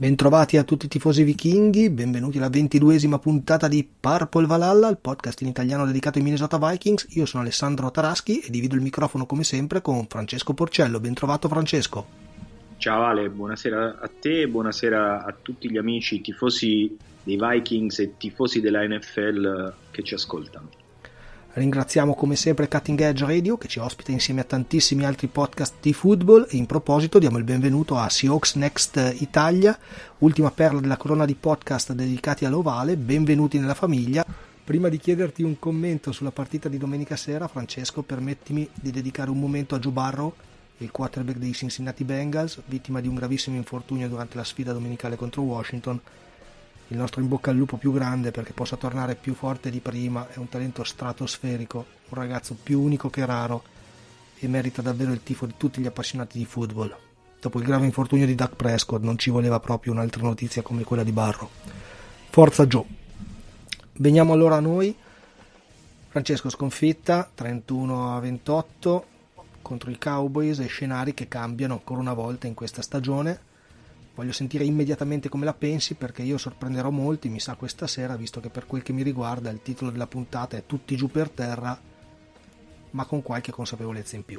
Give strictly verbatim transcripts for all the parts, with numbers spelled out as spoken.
Bentrovati a tutti i tifosi vichinghi, benvenuti alla ventiduesima puntata di Purple Valhalla, il podcast in italiano dedicato ai Minnesota Vikings. Io sono Alessandro Taraschi e divido il microfono come sempre con Francesco Porcello. Bentrovato Francesco. Ciao Ale, buonasera a te e buonasera a tutti gli amici tifosi dei Vikings e tifosi della N F L che ci ascoltano. Ringraziamo come sempre Cutting Edge Radio che ci ospita insieme a tantissimi altri podcast di football e in proposito diamo il benvenuto a Seahawks Next Italia, ultima perla della corona di podcast dedicati all'ovale. Benvenuti nella famiglia. Prima di chiederti un commento sulla partita di domenica sera, Francesco, permettimi di dedicare un momento a Joe Burrow, il quarterback dei Cincinnati Bengals, vittima di un gravissimo infortunio durante la sfida domenicale contro Washington. Il nostro in bocca al lupo più grande perché possa tornare più forte di prima, è un talento stratosferico, un ragazzo più unico che raro e merita davvero il tifo di tutti gli appassionati di football. Dopo il grave infortunio di Dak Prescott non ci voleva proprio un'altra notizia come quella di Burrow. Forza Joe! Veniamo allora a noi. Francesco, sconfitta trentuno a ventotto contro i Cowboys e scenari che cambiano ancora una volta in questa stagione. Voglio sentire immediatamente come la pensi perché io sorprenderò molti, mi sa questa sera, visto che per quel che mi riguarda il titolo della puntata è Tutti giù per terra, ma con qualche consapevolezza in più.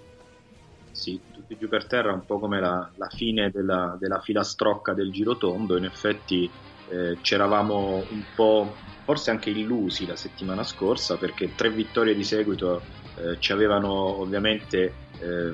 Sì, Tutti giù per terra, un po' come la, la fine della, della filastrocca del girotondo. In effetti eh, c'eravamo un po', forse anche illusi la settimana scorsa, perché tre vittorie di seguito eh, ci avevano ovviamente eh,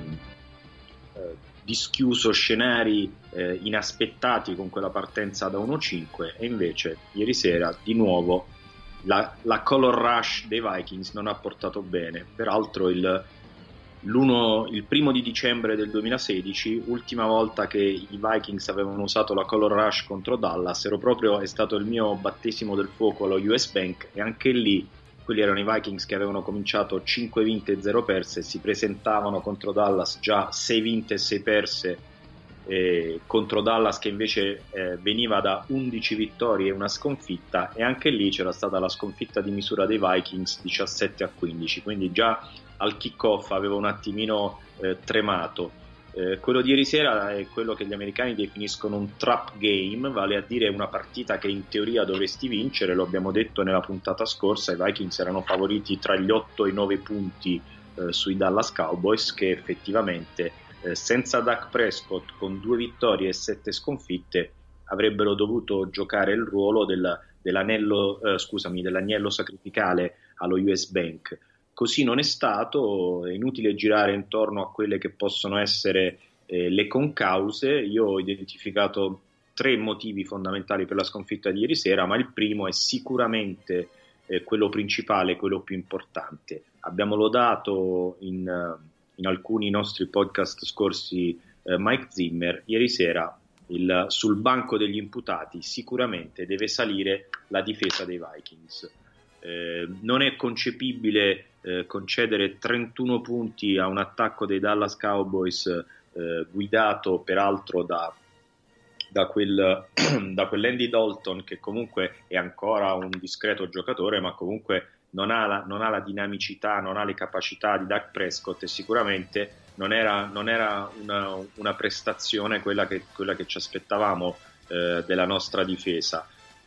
eh, dischiuso scenari eh, inaspettati con quella partenza da uno cinque, e invece ieri sera di nuovo la, la color rush dei Vikings non ha portato bene. Peraltro il, l'uno, il primo di dicembre del duemilasedici, ultima volta che i Vikings avevano usato la color rush contro Dallas, ero proprio, è stato il mio battesimo del fuoco allo U S Bank, e anche lì quelli erano i Vikings che avevano cominciato cinque vinte e zero perse, si presentavano contro Dallas già sei vinte e sei perse, eh, contro Dallas che invece eh, veniva da undici vittorie e una sconfitta, e anche lì c'era stata la sconfitta di misura dei Vikings diciassette a quindici, quindi già al kick-off avevo un attimino eh, tremato. Eh, quello di ieri sera è quello che gli americani definiscono un trap game, vale a dire una partita che in teoria dovresti vincere. Lo abbiamo detto nella puntata scorsa, i Vikings erano favoriti tra gli otto e i nove punti eh, sui Dallas Cowboys, che effettivamente eh, senza Dak Prescott, con due vittorie e sette sconfitte, avrebbero dovuto giocare il ruolo del, dell'anello, eh, scusami, dell'agnello sacrificale allo U S Bank. Così non è stato, è inutile girare intorno a quelle che possono essere eh, le concause. Io ho identificato tre motivi fondamentali per la sconfitta di ieri sera, ma il primo è sicuramente eh, quello principale, quello più importante. Abbiamo lodato in, in alcuni nostri podcast scorsi eh, Mike Zimmer. Ieri sera il, sul banco degli imputati sicuramente deve salire la difesa dei Vikings. Eh, non è concepibile eh, concedere trentuno punti a un attacco dei Dallas Cowboys eh, guidato peraltro da, da, quel, da quell'Andy Dalton, che comunque è ancora un discreto giocatore, ma comunque non ha la, non ha la dinamicità, non ha le capacità di Dak Prescott, e sicuramente non era, non era una, una prestazione quella che, quella che ci aspettavamo eh, della nostra difesa.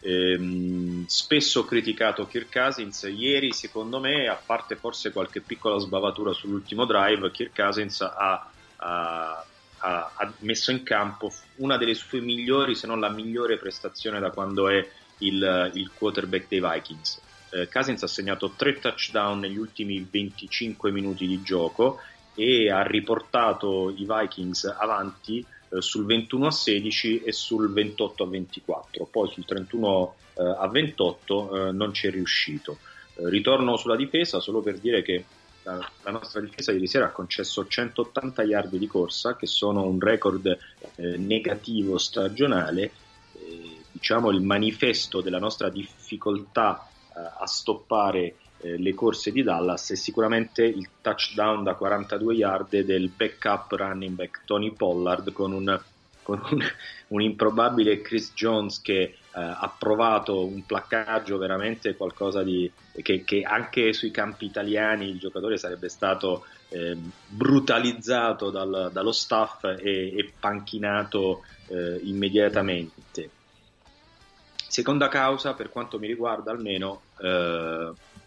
Eh, spesso criticato Kirk Cousins, ieri secondo me, a parte forse qualche piccola sbavatura sull'ultimo drive, Kirk Cousins ha, ha, ha messo in campo una delle sue migliori, se non la migliore prestazione da quando è il, il quarterback dei Vikings. eh, Cousins ha segnato tre touchdown negli ultimi venticinque minuti di gioco e ha riportato i Vikings avanti sul ventuno a sedici e sul ventotto a ventiquattro, poi sul trentuno a ventotto eh, non ci è riuscito. Eh, ritorno sulla difesa solo per dire che la, la nostra difesa ieri sera ha concesso centottanta yard di corsa, che sono un record eh, negativo stagionale, eh, diciamo il manifesto della nostra difficoltà eh, a stoppare le corse di Dallas, e sicuramente il touchdown da quarantadue yard del backup running back Tony Pollard con un, con un, un improbabile Chris Jones che ha provato un placcaggio veramente qualcosa di che, che anche sui campi italiani il giocatore sarebbe stato eh, brutalizzato dal, dallo staff e, e panchinato eh, immediatamente. Seconda causa, per quanto mi riguarda almeno, eh,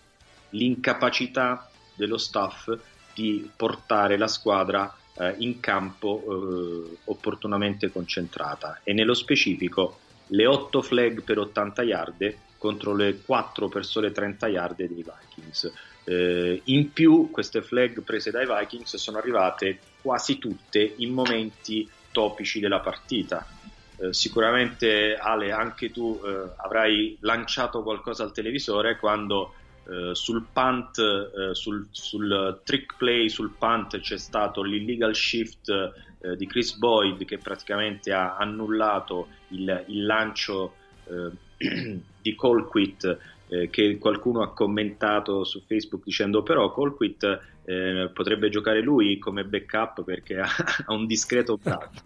l'incapacità dello staff di portare la squadra eh, in campo eh, opportunamente concentrata, e nello specifico le otto flag per ottanta yard contro le quattro per sole trenta yard dei Vikings. Eh, in più queste flag prese dai Vikings sono arrivate quasi tutte in momenti topici della partita. Eh, sicuramente Ale, anche tu eh, avrai lanciato qualcosa al televisore quando eh, sul punt, eh, sul, sul trick play sul punt c'è stato l'illegal shift eh, di Chris Boyd, che praticamente ha annullato il, il lancio eh, di Colquitt, eh, che qualcuno ha commentato su Facebook dicendo però Colquitt eh, potrebbe giocare lui come backup perché ha, ha un discreto braccio.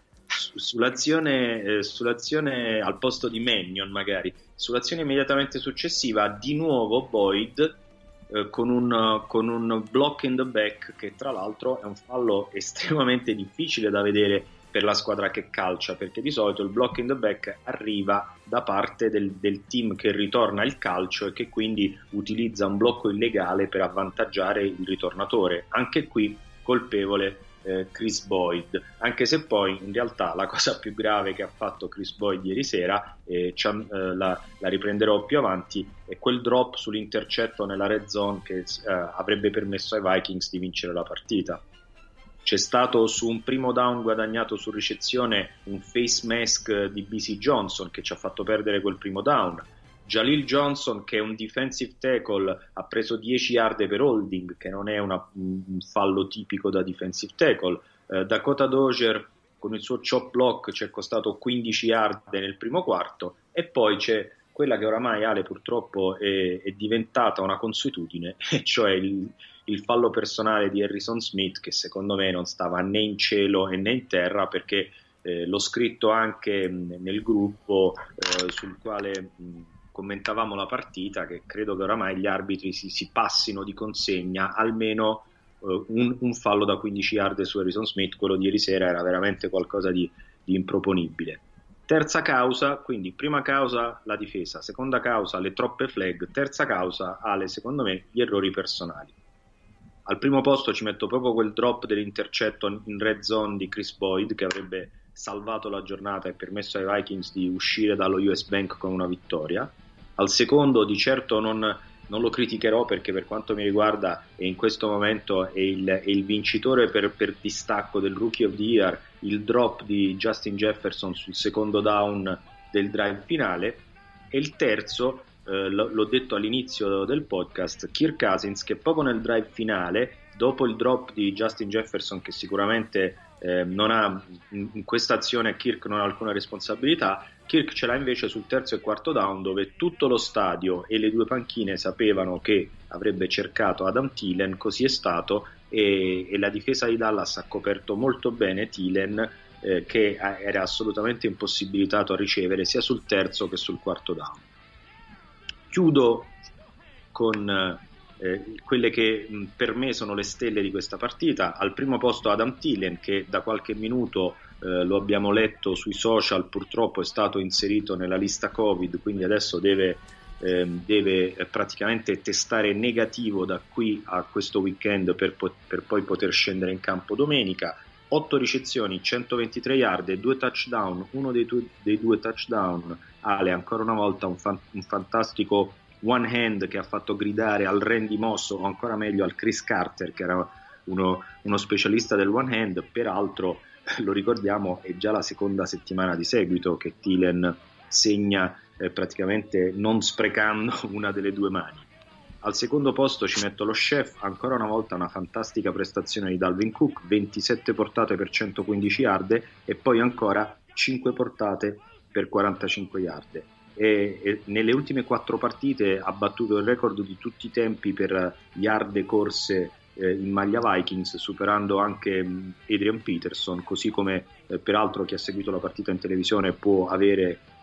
Sull'azione, eh, sull'azione al posto di Mannion, magari sull'azione immediatamente successiva, di nuovo Boyd eh, con, un, con un block in the back, che tra l'altro è un fallo estremamente difficile da vedere per la squadra che calcia, perché di solito il block in the back arriva da parte del, del team che ritorna il calcio e che quindi utilizza un blocco illegale per avvantaggiare il ritornatore. Anche qui colpevole Eh, Chris Boyd, anche se poi in realtà la cosa più grave che ha fatto Chris Boyd ieri sera, eh, eh, la, la riprenderò più avanti, è quel drop sull'intercetto nella red zone che eh, avrebbe permesso ai Vikings di vincere la partita. C'è stato su un primo down guadagnato su ricezione un face mask di B C Johnson che ci ha fatto perdere quel primo down. Jalil Johnson, che è un defensive tackle, ha preso dieci yard per holding, che non è una, un fallo tipico da defensive tackle. eh, Dakota Dozier con il suo chop block ci è costato quindici yard nel primo quarto, e poi c'è quella che oramai, Ale, purtroppo è, è diventata una consuetudine, cioè il, il fallo personale di Harrison Smith, che secondo me non stava né in cielo né in terra, perché eh, l'ho scritto anche mh, nel gruppo eh, sul quale mh, commentavamo la partita, che credo che oramai gli arbitri si, si passino di consegna almeno uh, un, un fallo da quindici yard su Harrison Smith. Quello di ieri sera era veramente qualcosa di, di improponibile. Terza causa, quindi prima causa la difesa, seconda causa le troppe flag, terza causa, Ale, secondo me gli errori personali. Al primo posto ci metto proprio quel drop dell'intercetto in red zone di Chris Boyd, che avrebbe salvato la giornata e permesso ai Vikings di uscire dallo U S Bank con una vittoria. Al secondo di certo non, non lo criticherò, perché per quanto mi riguarda è in questo momento è il, è il vincitore per, per distacco del Rookie of the Year, il drop di Justin Jefferson sul secondo down del drive finale. E il terzo, eh, l- l'ho detto all'inizio del podcast, Kirk Cousins, che proprio nel drive finale, dopo il drop di Justin Jefferson, che sicuramente eh, non ha in, in questa azione Kirk non ha alcuna responsabilità, Kirk ce l'ha invece sul terzo e quarto down, dove tutto lo stadio e le due panchine sapevano che avrebbe cercato Adam Thielen. Così è stato, e, e la difesa di Dallas ha coperto molto bene Thielen, eh, che era assolutamente impossibilitato a ricevere sia sul terzo che sul quarto down. Chiudo con eh, quelle che mh, per me sono le stelle di questa partita. Al primo posto Adam Thielen, che da qualche minuto Eh, lo abbiamo letto sui social, purtroppo è stato inserito nella lista Covid, quindi adesso deve, eh, deve praticamente testare negativo da qui a questo weekend per, po- per poi poter scendere in campo domenica. otto ricezioni, centoventitré yard e due touchdown. Uno dei, tu- dei due touchdown, Ale, ancora una volta un, fan- un fantastico one hand che ha fatto gridare al Randy Moss, o ancora meglio al Chris Carter, che era uno, uno specialista del one hand. Peraltro, lo ricordiamo, è già la seconda settimana di seguito che Thielen segna eh, praticamente non sprecando una delle due mani. Al secondo posto ci metto lo chef, ancora una volta una fantastica prestazione di Dalvin Cook, ventisette portate per centoquindici yard e poi ancora cinque portate per quarantacinque yard. E, e nelle ultime quattro partite ha battuto il record di tutti i tempi per yard corse in maglia Vikings, superando anche Adrian Peterson, così come eh, peraltro chi ha seguito la partita in televisione può avere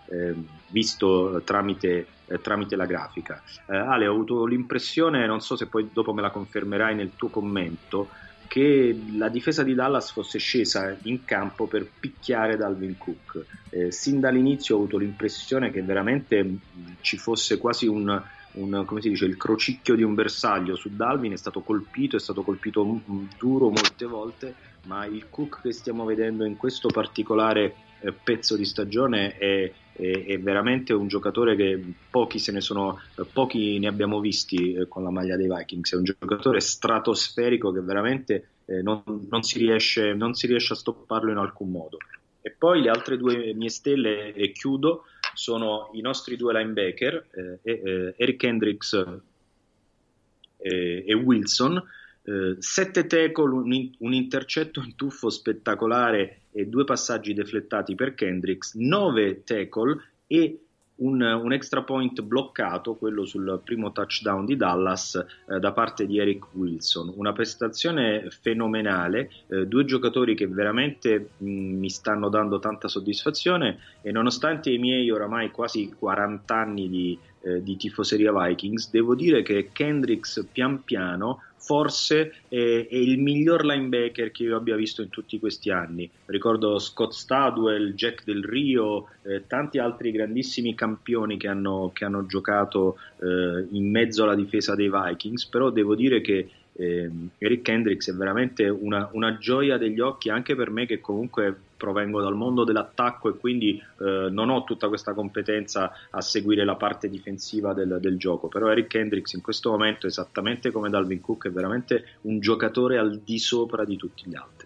eh, visto tramite, eh, tramite la grafica. Eh, Ale, ho avuto l'impressione, non so se poi dopo me la confermerai nel tuo commento, che la difesa di Dallas fosse scesa in campo per picchiare Dalvin Cook. Eh, sin dall'inizio ho avuto l'impressione che veramente mh, ci fosse quasi un, un, come si dice, il crocicchio di un bersaglio su Dalvin. È stato colpito, è stato colpito mh, duro molte volte, ma il Cook che stiamo vedendo in questo particolare eh, pezzo di stagione è, è, è veramente un giocatore che pochi se ne sono, pochi ne abbiamo visti eh, con la maglia dei Vikings. È un giocatore stratosferico che veramente eh, non, non si riesce, non si riesce a stopparlo in alcun modo. E poi le altre due mie stelle, e chiudo, sono i nostri due linebacker, eh, eh, Eric Kendricks eh, e Wilson. Uh, sette tackle, un, un intercetto in tuffo spettacolare e due passaggi deflettati per Kendricks, nove tackle e un, un extra point bloccato, quello sul primo touchdown di Dallas, uh, da parte di Eric Wilson. Una prestazione fenomenale, uh, due giocatori che veramente mh, mi stanno dando tanta soddisfazione, e nonostante i miei oramai quasi quaranta anni di, uh, di tifoseria Vikings, devo dire che Kendricks pian piano forse è, è il miglior linebacker che io abbia visto in tutti questi anni. Ricordo Scott Stadwell, Jack Del Rio, eh, tanti altri grandissimi campioni che hanno, che hanno giocato eh, in mezzo alla difesa dei Vikings, però devo dire che eh, Eric Kendricks è veramente una, una gioia degli occhi, anche per me che comunque provengo dal mondo dell'attacco e quindi eh, non ho tutta questa competenza a seguire la parte difensiva del, del gioco. Però Eric Kendricks in questo momento, esattamente come Dalvin Cook, è veramente un giocatore al di sopra di tutti gli altri.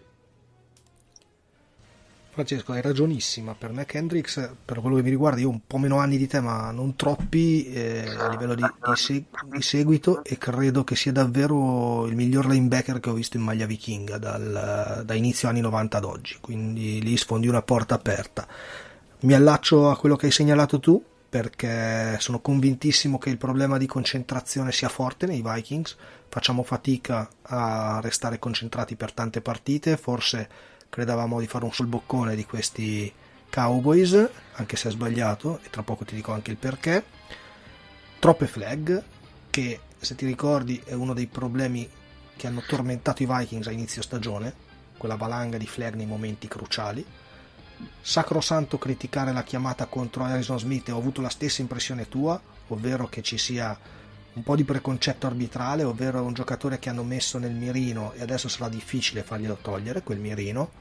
Francesco, hai ragionissima. Per me Kendricks, per quello che mi riguarda, io ho un po' meno anni di te, ma non troppi eh, a livello di, di, seg- di seguito, e credo che sia davvero il miglior linebacker che ho visto in maglia vichinga dal, da inizio anni novanta ad oggi, quindi lì sfondi una porta aperta. Mi allaccio a quello che hai segnalato tu, perché sono convintissimo che il problema di concentrazione sia forte nei Vikings. Facciamo fatica a restare concentrati per tante partite, forse credevamo di fare un sul boccone di questi Cowboys, anche se è sbagliato, e tra poco ti dico anche il perché. Troppe flag, che se ti ricordi è uno dei problemi che hanno tormentato i Vikings a inizio stagione, quella valanga di flag nei momenti cruciali. Sacrosanto criticare la chiamata contro Harrison Smith, e ho avuto la stessa impressione tua, ovvero che ci sia un po' di preconcetto arbitrale, ovvero un giocatore che hanno messo nel mirino e adesso sarà difficile farglielo togliere quel mirino.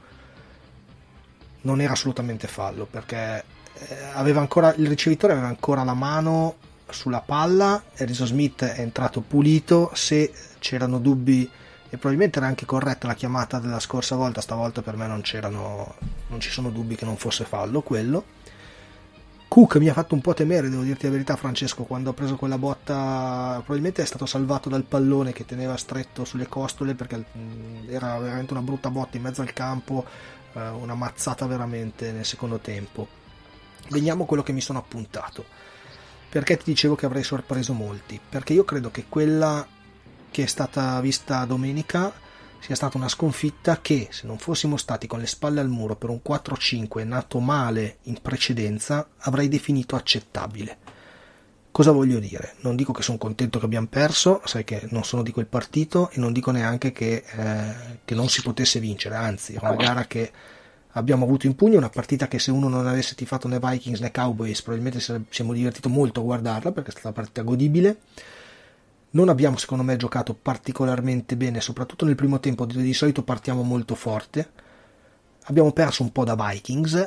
Non era assolutamente fallo, perché aveva ancora, il ricevitore aveva ancora la mano sulla palla, Harrison Smith è entrato pulito. Se c'erano dubbi, e probabilmente era anche corretta la chiamata della scorsa volta, stavolta per me non c'erano, non ci sono dubbi che non fosse fallo quello. Cook mi ha fatto un po' temere, devo dirti la verità, Francesco, quando ha preso quella botta. Probabilmente è stato salvato dal pallone che teneva stretto sulle costole, perché era veramente una brutta botta in mezzo al campo, una mazzata veramente nel secondo tempo. Veniamo a quello che mi sono appuntato. Perché ti dicevo che avrei sorpreso molti? Perché io credo che quella che è stata vista domenica sia stata una sconfitta che, se non fossimo stati con le spalle al muro per un quattro cinque nato male in precedenza, avrei definito accettabile. Cosa voglio dire? Non dico che sono contento che abbiamo perso, sai che non sono di quel partito, e non dico neanche che, eh, che non si potesse vincere, anzi è una gara che abbiamo avuto in pugno, una partita che se uno non avesse tifato né Vikings né Cowboys probabilmente ci siamo divertito molto a guardarla, perché è stata una partita godibile. Non abbiamo secondo me giocato particolarmente bene, soprattutto nel primo tempo, di solito partiamo molto forte. Abbiamo perso un po' da Vikings,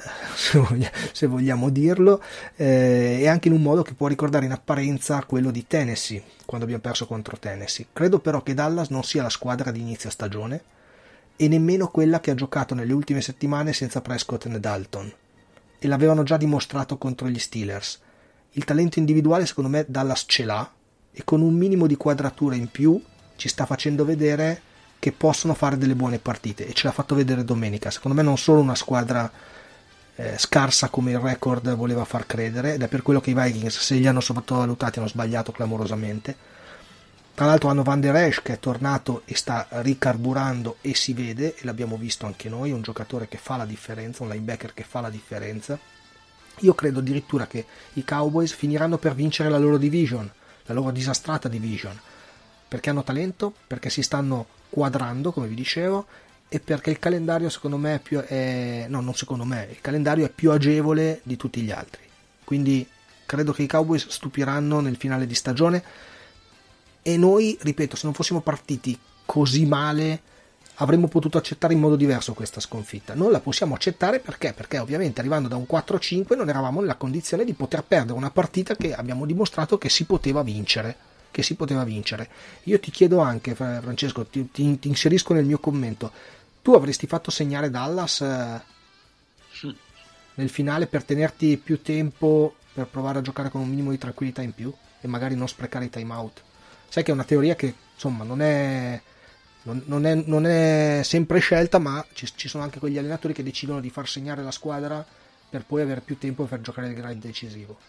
se vogliamo dirlo, eh, e anche in un modo che può ricordare in apparenza quello di Tennessee, quando abbiamo perso contro Tennessee. Credo però che Dallas non sia la squadra di inizio stagione, e nemmeno quella che ha giocato nelle ultime settimane senza Prescott e Dalton, e l'avevano già dimostrato contro gli Steelers. Il talento individuale secondo me Dallas ce l'ha, e con un minimo di quadratura in più ci sta facendo vedere che possono fare delle buone partite, e ce l'ha fatto vedere domenica. Secondo me non solo una squadra eh, scarsa come il record voleva far credere, ed è per quello che i Vikings, se li hanno sottovalutati, hanno sbagliato clamorosamente. Tra l'altro hanno Van Der Esch che è tornato e sta ricarburando, e si vede, e l'abbiamo visto anche noi, un giocatore che fa la differenza, un linebacker che fa la differenza. Io credo addirittura che i Cowboys finiranno per vincere la loro division, la loro disastrata division, perché hanno talento, perché si stanno quadrando, come vi dicevo, e perché il calendario secondo me è più è, no non secondo me il calendario è più agevole di tutti gli altri, quindi credo che i Cowboys stupiranno nel finale di stagione. E noi, ripeto, se non fossimo partiti così male avremmo potuto accettare in modo diverso questa sconfitta. Non la possiamo accettare perché? Perché ovviamente arrivando da un quattro cinque non eravamo nella condizione di poter perdere una partita che abbiamo dimostrato che si poteva vincere. Che si poteva vincere. Io ti chiedo anche, Francesco, ti, ti, ti inserisco nel mio commento, tu avresti fatto segnare Dallas eh, nel finale per tenerti più tempo per provare a giocare con un minimo di tranquillità in più e magari non sprecare i time out? Sai che è una teoria che insomma non è Non, non, è, non è sempre scelta, ma ci, ci sono anche quegli allenatori che decidono di far segnare la squadra per poi avere più tempo per giocare il grind decisivo.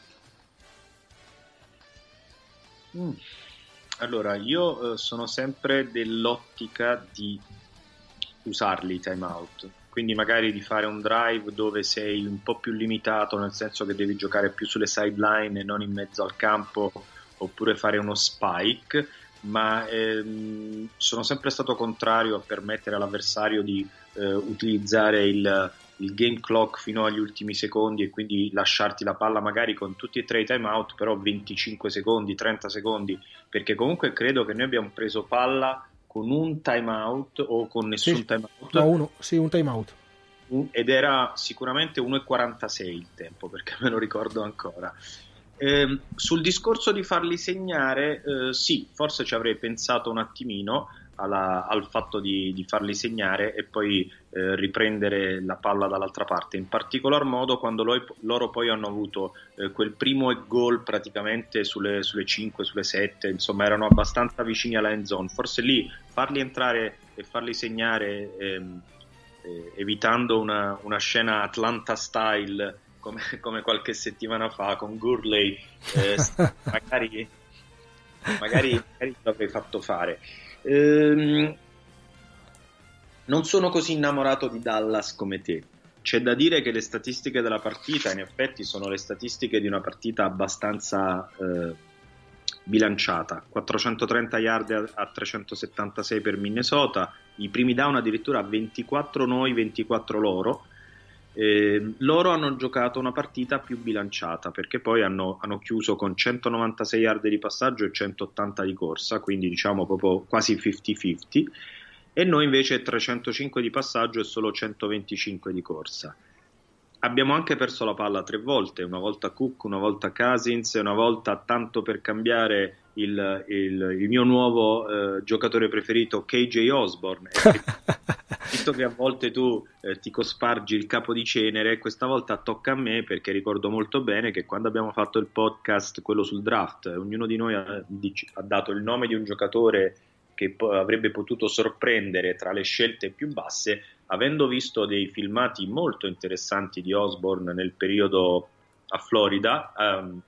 Mm. Allora, io eh, sono sempre dell'ottica di usarli i timeout, quindi magari di fare un drive dove sei un po' più limitato, nel senso che devi giocare più sulle sideline e non in mezzo al campo, oppure fare uno spike, ma ehm, sono sempre stato contrario a permettere all'avversario di eh, utilizzare il, il game clock fino agli ultimi secondi e quindi lasciarti la palla magari con tutti e tre i timeout, però venticinque secondi, trenta secondi, perché comunque credo che noi abbiamo preso palla con un timeout o con nessun sì, timeout. No, uno, sì, un timeout. Ed era sicuramente uno e quarantasei il tempo, perché me lo ricordo ancora. Eh, sul discorso di farli segnare, eh, sì, forse ci avrei pensato un attimino alla, al fatto di, di farli segnare e poi eh, riprendere la palla dall'altra parte, in particolar modo quando lo, loro poi hanno avuto eh, quel primo gol praticamente sulle, sulle cinque, sulle sette, insomma erano abbastanza vicini alla end zone. Forse lì farli entrare e farli segnare ehm, eh, evitando una, una scena Atlanta style Come, come qualche settimana fa con Gurley, eh, magari, magari, magari l'avrei fatto fare. Ehm, non sono così innamorato di Dallas come te. C'è da dire che le statistiche della partita in effetti sono le statistiche di una partita abbastanza eh, bilanciata. quattrocentotrenta yard a, a trecentosettantasei per Minnesota, i primi down addirittura a ventiquattro noi, ventiquattro loro. Eh, loro hanno giocato una partita più bilanciata perché poi hanno, hanno chiuso con centonovantasei yard di passaggio e centottanta di corsa, quindi diciamo proprio quasi cinquanta cinquanta, e noi invece trecentocinque di passaggio e solo centoventicinque di corsa. Abbiamo anche perso la palla tre volte, una volta Cook, una volta Cousins e una volta, tanto per cambiare, il, il, il mio nuovo eh, giocatore preferito, K J Osborne. Visto che a volte tu eh, ti cospargi il capo di cenere, questa volta tocca a me, perché ricordo molto bene che quando abbiamo fatto il podcast, quello sul draft, ognuno di noi ha, ha dato il nome di un giocatore che po- avrebbe potuto sorprendere tra le scelte più basse. Avendo visto dei filmati molto interessanti di Osborne nel periodo a Florida, um,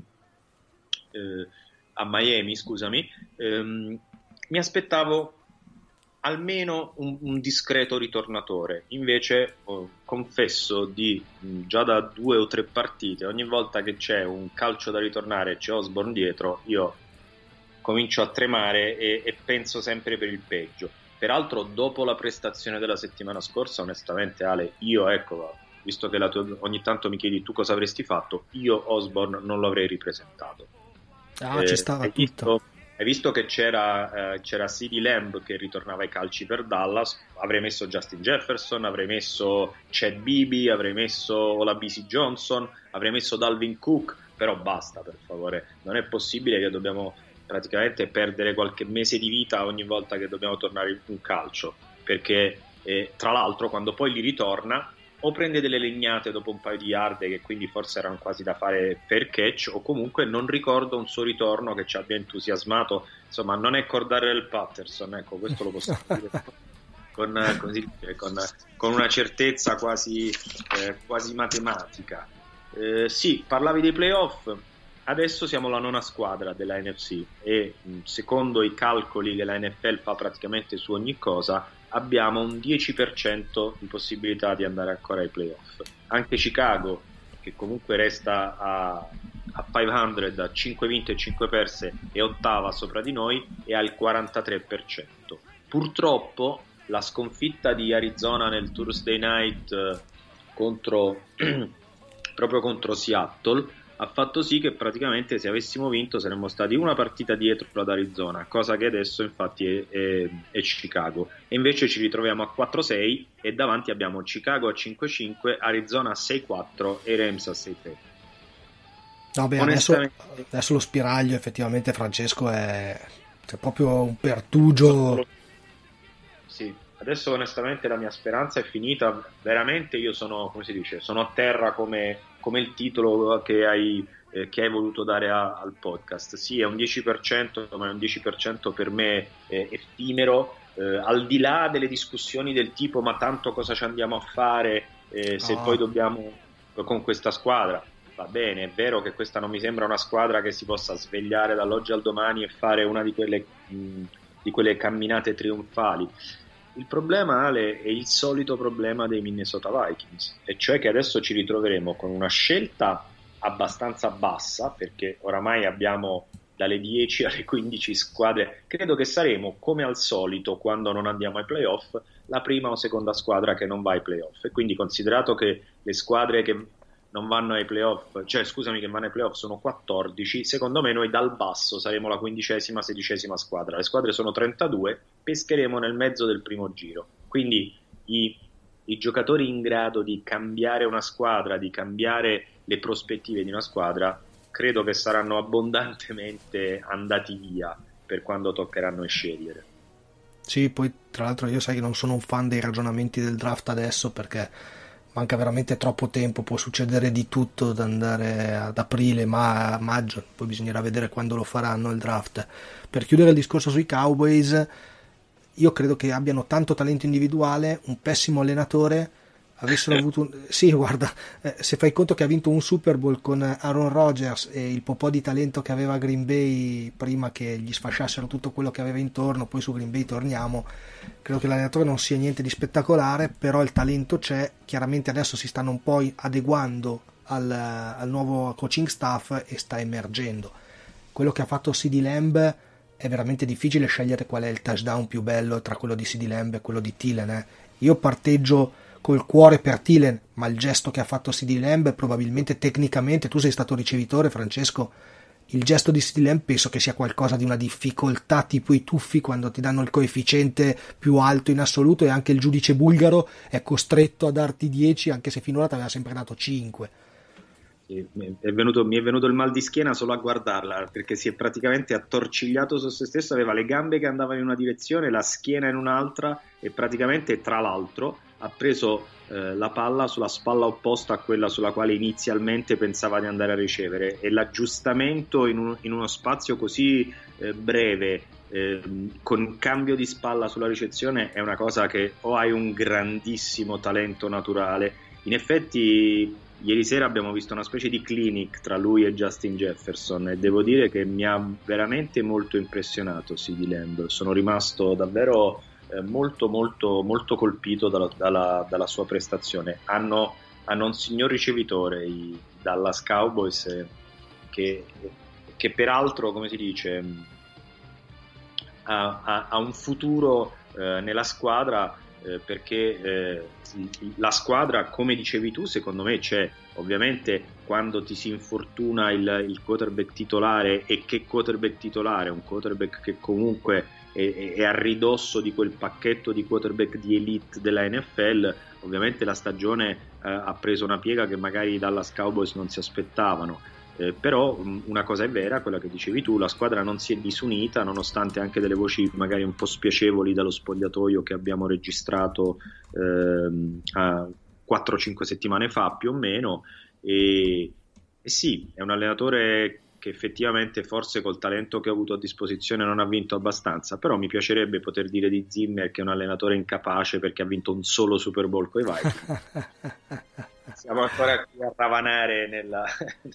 eh, a Miami, scusami, ehm, mi aspettavo almeno un, un discreto ritornatore. Invece oh, confesso di mh, già da due o tre partite, ogni volta che c'è un calcio da ritornare e c'è Osborne dietro, io comincio a tremare e, e penso sempre per il peggio. Peraltro dopo la prestazione della settimana scorsa, onestamente Ale, io ecco, visto che la tua, ogni tanto mi chiedi tu cosa avresti fatto, io Osborne non lo avrei ripresentato. Ah, eh, ci stava hai tutto. Visto, hai visto che c'era, eh, c'era CeeDee Lamb che ritornava ai calci per Dallas, avrei messo Justin Jefferson, avrei messo Chad Beebe, avrei messo Olabisi Johnson, avrei messo Dalvin Cook, però basta, per favore, non è possibile che dobbiamo praticamente perdere qualche mese di vita ogni volta che dobbiamo tornare in un calcio, perché eh, tra l'altro quando poi li ritorna o prende delle legnate dopo un paio di yard che quindi forse erano quasi da fare per catch, o comunque non ricordo un suo ritorno che ci abbia entusiasmato. Insomma, non è Cordarrelle Patterson, ecco, questo lo posso dire con, così, con, con una certezza quasi, eh, quasi matematica. Eh, sì, parlavi dei playoff. Adesso siamo la nona squadra della N F C e secondo i calcoli che la N F L fa praticamente su ogni cosa abbiamo un dieci per cento di possibilità di andare ancora ai playoff. Anche Chicago che comunque resta a, a cinquecento, a cinque vinte e cinque perse e ottava sopra di noi, è al quarantatré per cento. Purtroppo la sconfitta di Arizona nel Thursday Night eh, contro proprio contro Seattle ha fatto sì che praticamente se avessimo vinto saremmo stati una partita dietro ad Arizona, cosa che adesso infatti è, è, è Chicago, e invece ci ritroviamo a quattro sei e davanti abbiamo Chicago a cinque cinque, Arizona a sei quattro e Rams a sei tre. No, beh, adesso, adesso lo spiraglio effettivamente, Francesco, è, è proprio un pertugio. Sì, adesso onestamente la mia speranza è finita, veramente io sono, come si dice, sono a terra come, come il titolo che hai, eh, che hai voluto dare a, al podcast. Sì, è un dieci per cento, ma è un dieci per cento per me eh, effimero, eh, al di là delle discussioni del tipo ma tanto cosa ci andiamo a fare eh, se oh. poi dobbiamo con questa squadra. Va bene, è vero che questa non mi sembra una squadra che si possa svegliare dall'oggi al domani e fare una di quelle, mh, di quelle camminate trionfali. Il problema, Ale, è il solito problema dei Minnesota Vikings, e cioè che adesso ci ritroveremo con una scelta abbastanza bassa, perché oramai abbiamo dalle dieci alle quindici squadre. Credo che saremo, come al solito, quando non andiamo ai playoff, la prima o seconda squadra che non va ai playoff, e quindi considerato che le squadre che non vanno ai playoff, cioè scusami che vanno ai playoff sono quattordici, secondo me noi dal basso saremo la quindicesima, sedicesima squadra. Le squadre sono trentadue, pescheremo nel mezzo del primo giro, quindi i, i giocatori in grado di cambiare una squadra, di cambiare le prospettive di una squadra, credo che saranno abbondantemente andati via per quando toccheranno scegliere. Sì, poi tra l'altro io sai che non sono un fan dei ragionamenti del draft adesso, perché manca veramente troppo tempo, può succedere di tutto da andare ad aprile, ma maggio, poi bisognerà vedere quando lo faranno il draft. Per chiudere il discorso sui Cowboys, io credo che abbiano tanto talento individuale, un pessimo allenatore, avessero avuto un... sì, guarda, eh, se fai conto che ha vinto un Super Bowl con Aaron Rodgers e il po' di talento che aveva Green Bay prima che gli sfasciassero tutto quello che aveva intorno, poi su Green Bay torniamo, credo che l'allenatore non sia niente di spettacolare, però il talento c'è. Chiaramente adesso si stanno un po' adeguando al, al nuovo coaching staff e sta emergendo. Quello che ha fatto CeeDee Lamb è veramente difficile scegliere qual è il touchdown più bello tra quello di CeeDee Lamb e quello di Thielen, eh. Io parteggio col cuore per Thielen, ma il gesto che ha fatto CeeDee Lamb probabilmente tecnicamente, tu sei stato ricevitore, Francesco, il gesto di CeeDee Lamb penso che sia qualcosa di una difficoltà tipo i tuffi quando ti danno il coefficiente più alto in assoluto, e anche il giudice bulgaro è costretto a darti dieci anche se finora ti aveva sempre dato cinque. È venuto, mi è venuto il mal di schiena solo a guardarla, perché si è praticamente attorcigliato su se stesso, aveva le gambe che andavano in una direzione, la schiena in un'altra, e praticamente tra l'altro ha preso eh, la palla sulla spalla opposta a quella sulla quale inizialmente pensava di andare a ricevere, e l'aggiustamento in, un, in uno spazio così eh, breve eh, con cambio di spalla sulla ricezione è una cosa che o hai un grandissimo talento naturale. In effetti ieri sera abbiamo visto una specie di clinic tra lui e Justin Jefferson, e devo dire che mi ha veramente molto impressionato CeeDee Lamb. Sono rimasto davvero eh, molto molto molto colpito dalla, dalla, dalla sua prestazione. Hanno, hanno un signor ricevitore, i Dallas Cowboys, eh, che, che peraltro, come si dice, ha, ha, ha un futuro eh, nella squadra, eh, perché eh, la squadra, come dicevi tu, secondo me c'è. Ovviamente quando ti si infortuna il, il quarterback titolare, e che quarterback titolare, un quarterback che comunque è, è a ridosso di quel pacchetto di quarterback di elite della N F L, ovviamente la stagione eh, ha preso una piega che magari i Dallas Cowboys non si aspettavano. Eh, però una cosa è vera, quella che dicevi tu, la squadra non si è disunita, nonostante anche delle voci magari un po' spiacevoli dallo spogliatoio che abbiamo registrato ehm, a quattro cinque settimane fa più o meno, e, e sì, è un allenatore che effettivamente forse col talento che ha avuto a disposizione non ha vinto abbastanza, però mi piacerebbe poter dire di Zimmer che è un allenatore incapace perché ha vinto un solo Super Bowl con i Vikings. Siamo ancora qui a ravanare nella...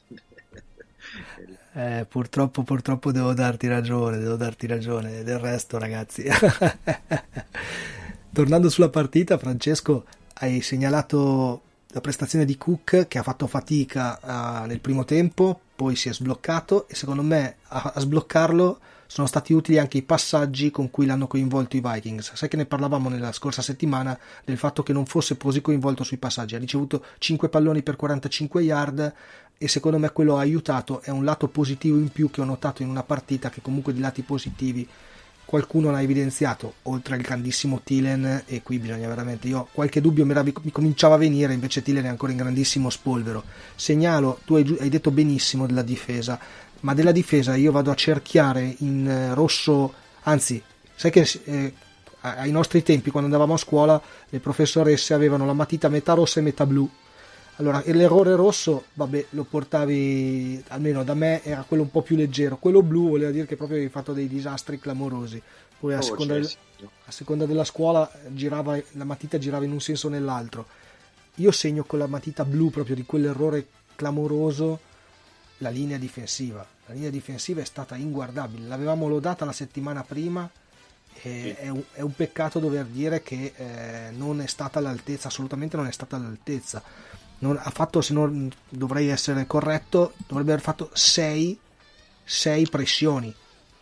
Eh, purtroppo purtroppo devo darti ragione, devo darti ragione. Del resto, ragazzi, tornando sulla partita, Francesco, hai segnalato la prestazione di Cook, che ha fatto fatica uh, nel primo tempo, poi si è sbloccato, e secondo me a, a sbloccarlo sono stati utili anche i passaggi con cui l'hanno coinvolto i Vikings. Sai che ne parlavamo nella scorsa settimana del fatto che non fosse così coinvolto sui passaggi, ha ricevuto cinque palloni per quarantacinque yard, e secondo me quello ha aiutato. È un lato positivo in più che ho notato in una partita, che comunque di lati positivi qualcuno l'ha evidenziato, oltre al grandissimo Thielen, e qui bisogna veramente, io qualche dubbio mi, era, mi cominciava a venire, invece Thielen è ancora in grandissimo spolvero. Segnalo, tu hai, hai detto benissimo della difesa, ma della difesa io vado a cerchiare in eh, rosso, anzi, sai che eh, ai nostri tempi, quando andavamo a scuola, le professoresse avevano la matita metà rossa e metà blu. Allora, l'errore rosso, vabbè, lo portavi, almeno da me, era quello un po' più leggero. Quello blu voleva dire che proprio avevi fatto dei disastri clamorosi. Poi a, oh, seconda, del, a seconda della scuola girava, la matita girava in un senso o nell'altro. Io segno con la matita blu proprio di quell'errore clamoroso la linea difensiva. La linea difensiva è stata inguardabile. L'avevamo lodata la settimana prima, e sì. è, un, è un peccato dover dire che eh, non è stata all'altezza, assolutamente non è stata all'altezza. Non, ha fatto, se non dovrei essere corretto, dovrebbe aver fatto sei pressioni.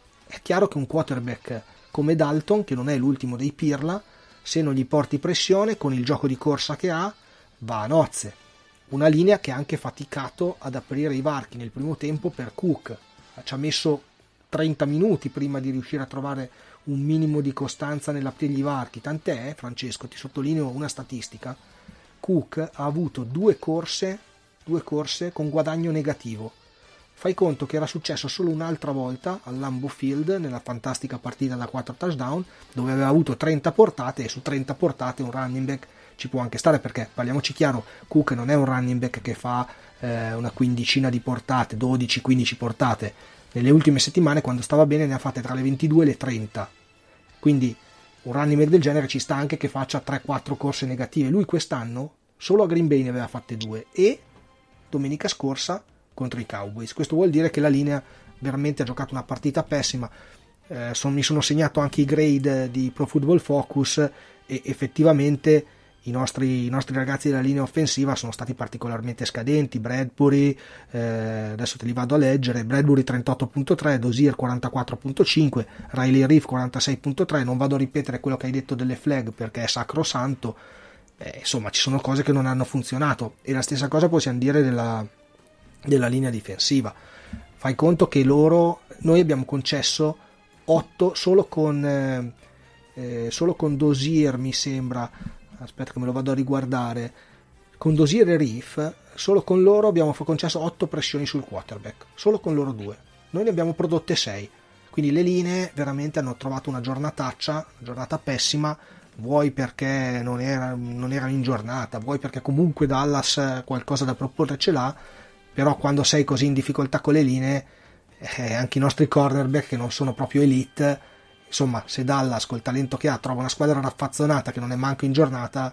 È chiaro che un quarterback come Dalton, che non è l'ultimo dei Pirla, se non gli porti pressione con il gioco di corsa che ha, va a nozze. Una linea che ha anche faticato ad aprire i varchi nel primo tempo per Cook, ci ha messo trenta minuti prima di riuscire a trovare un minimo di costanza nell'aprire i varchi. Tant'è, Francesco, ti sottolineo una statistica: Cook ha avuto due corse, due corse con guadagno negativo. Fai conto che era successo solo un'altra volta al Lambeau Field, nella fantastica partita da quattro touchdown, dove aveva avuto trenta portate, e su trenta portate un running back ci può anche stare, perché parliamoci chiaro, Cook non è un running back che fa eh, una quindicina di portate, dodici quindici portate. Nelle ultime settimane, quando stava bene, ne ha fatte tra le ventidue e le trenta. Quindi un running back del genere ci sta anche che faccia tre quattro corse negative. Lui quest'anno solo a Green Bay ne aveva fatte due, e domenica scorsa contro i Cowboys. Questo vuol dire che la linea veramente ha giocato una partita pessima. Eh, son, mi sono segnato anche i grade di Pro Football Focus, e effettivamente i nostri, i nostri ragazzi della linea offensiva sono stati particolarmente scadenti. Bradbury, eh, adesso te li vado a leggere: Bradbury trentotto virgola tre, Dozier quarantaquattro virgola cinque, Riley Reef quarantasei virgola tre. Non vado a ripetere quello che hai detto delle flag perché è sacrosanto. Eh, insomma, ci sono cose che non hanno funzionato, e la stessa cosa possiamo dire della, della linea difensiva. Fai conto che loro, noi abbiamo concesso otto solo con eh, eh, solo con Dozier, mi sembra, aspetta che me lo vado a riguardare, con Dozier e Reef, solo con loro abbiamo concesso otto pressioni sul quarterback, solo con loro due. Noi ne abbiamo prodotte sei, quindi le linee veramente hanno trovato una giornataccia, una giornata pessima, vuoi perché non, era, non erano in giornata, vuoi perché comunque Dallas qualcosa da proporre ce l'ha, però quando sei così in difficoltà con le linee, eh, anche i nostri cornerback, che non sono proprio elite, insomma, se Dallas col talento che ha trova una squadra raffazzonata che non è manco in giornata,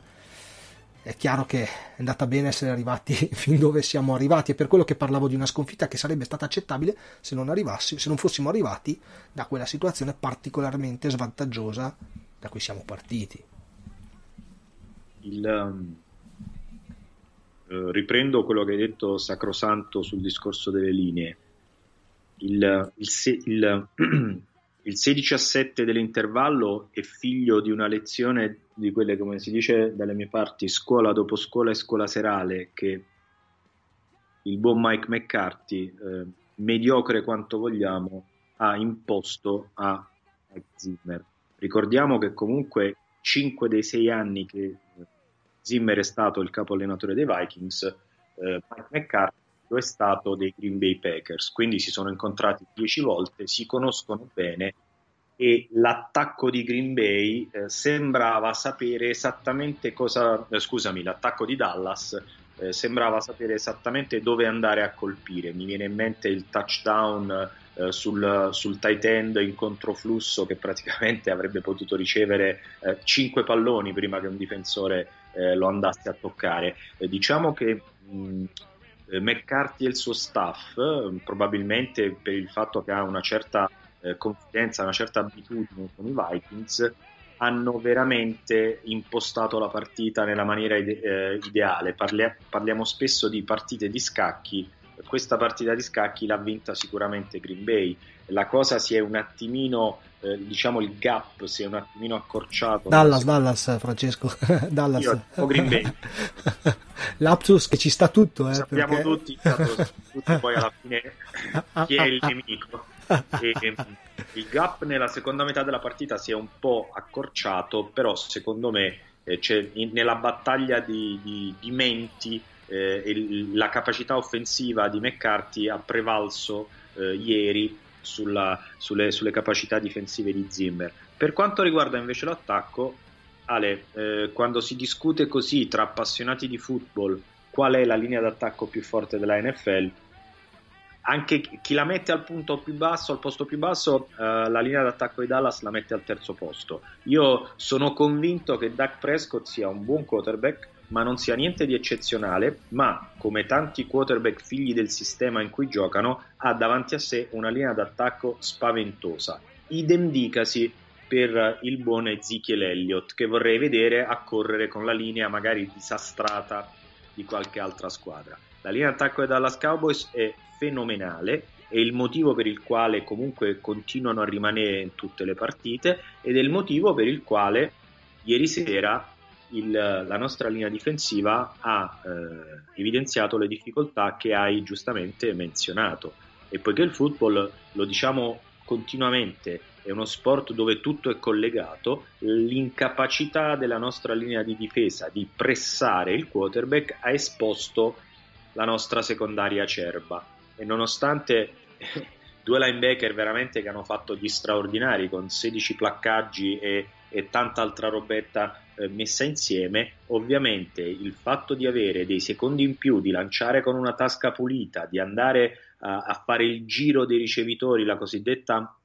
è chiaro che è andata bene essere arrivati fin dove siamo arrivati. E per quello che parlavo di una sconfitta che sarebbe stata accettabile se non arrivassi, se non fossimo arrivati da quella situazione particolarmente svantaggiosa da cui siamo partiti. Il, um, eh, riprendo quello che hai detto, sacrosanto, sul discorso delle linee. Il, il, se, il, il sedici a sette dell'intervallo è figlio di una lezione di quelle, come si dice dalle mie parti, scuola dopo scuola e scuola serale, che il buon Mike McCarthy, eh, mediocre quanto vogliamo, ha imposto a Mike Zimmer. Ricordiamo che comunque cinque dei sei anni che Zimmer è stato il capo allenatore dei Vikings, eh, Mike McCarthy è stato dei Green Bay Packers, quindi si sono incontrati dieci volte, si conoscono bene, e l'attacco di Green Bay eh, sembrava sapere esattamente cosa, eh, scusami, l'attacco di Dallas eh, sembrava sapere esattamente dove andare a colpire. Mi viene in mente il touchdown eh, sul, sul tight end in controflusso, che praticamente avrebbe potuto ricevere eh, cinque palloni prima che un difensore eh, lo andasse a toccare. Eh, diciamo che mh, McCarthy e il suo staff, eh, probabilmente per il fatto che ha una certa eh, confidenza, una certa abitudine con i Vikings, hanno veramente impostato la partita nella maniera ide- eh, ideale. Parli- parliamo spesso di partite di scacchi. Questa partita di scacchi l'ha vinta sicuramente Green Bay. La cosa si è un attimino, eh, diciamo il gap si è un attimino accorciato. Dallas, Dallas, Francesco. Dallas. Io ho Green Bay. Lapsus che ci sta tutto, eh, sappiamo perché... tutti, tanto, tutti poi alla fine chi è il nemico. E, il gap nella seconda metà della partita si è un po' accorciato, però secondo me eh, c'è in, nella battaglia di, di, di menti eh, il, la capacità offensiva di McCarthy ha prevalso eh, ieri sulla, sulle, sulle capacità difensive di Zimmer. Per quanto riguarda invece l'attacco, Ale, eh, quando si discute così tra appassionati di football qual è la linea d'attacco più forte della N F L, anche chi la mette al punto più basso, al posto più basso, eh, la linea d'attacco di Dallas la mette al terzo posto. Io sono convinto che Dak Prescott sia un buon quarterback, ma non sia niente di eccezionale, ma come tanti quarterback figli del sistema in cui giocano, ha davanti a sé una linea d'attacco spaventosa. Idem dicasi per il buon Ezekiel Elliott, che vorrei vedere a correre con la linea magari disastrata di qualche altra squadra. La linea d'attacco dei Dallas Cowboys è fenomenale, è il motivo per il quale comunque continuano a rimanere in tutte le partite ed è il motivo per il quale ieri sera il, la nostra linea difensiva ha eh, evidenziato le difficoltà che hai giustamente menzionato. E poiché il football, lo diciamo continuamente, è uno sport dove tutto è collegato, l'incapacità della nostra linea di difesa di pressare il quarterback ha esposto la nostra secondaria acerba, e nonostante due linebacker veramente che hanno fatto gli straordinari con sedici placcaggi e, e tanta altra robetta eh, messa insieme, ovviamente il fatto di avere dei secondi in più, di lanciare con una tasca pulita, di andare a, a fare il giro dei ricevitori, la cosiddetta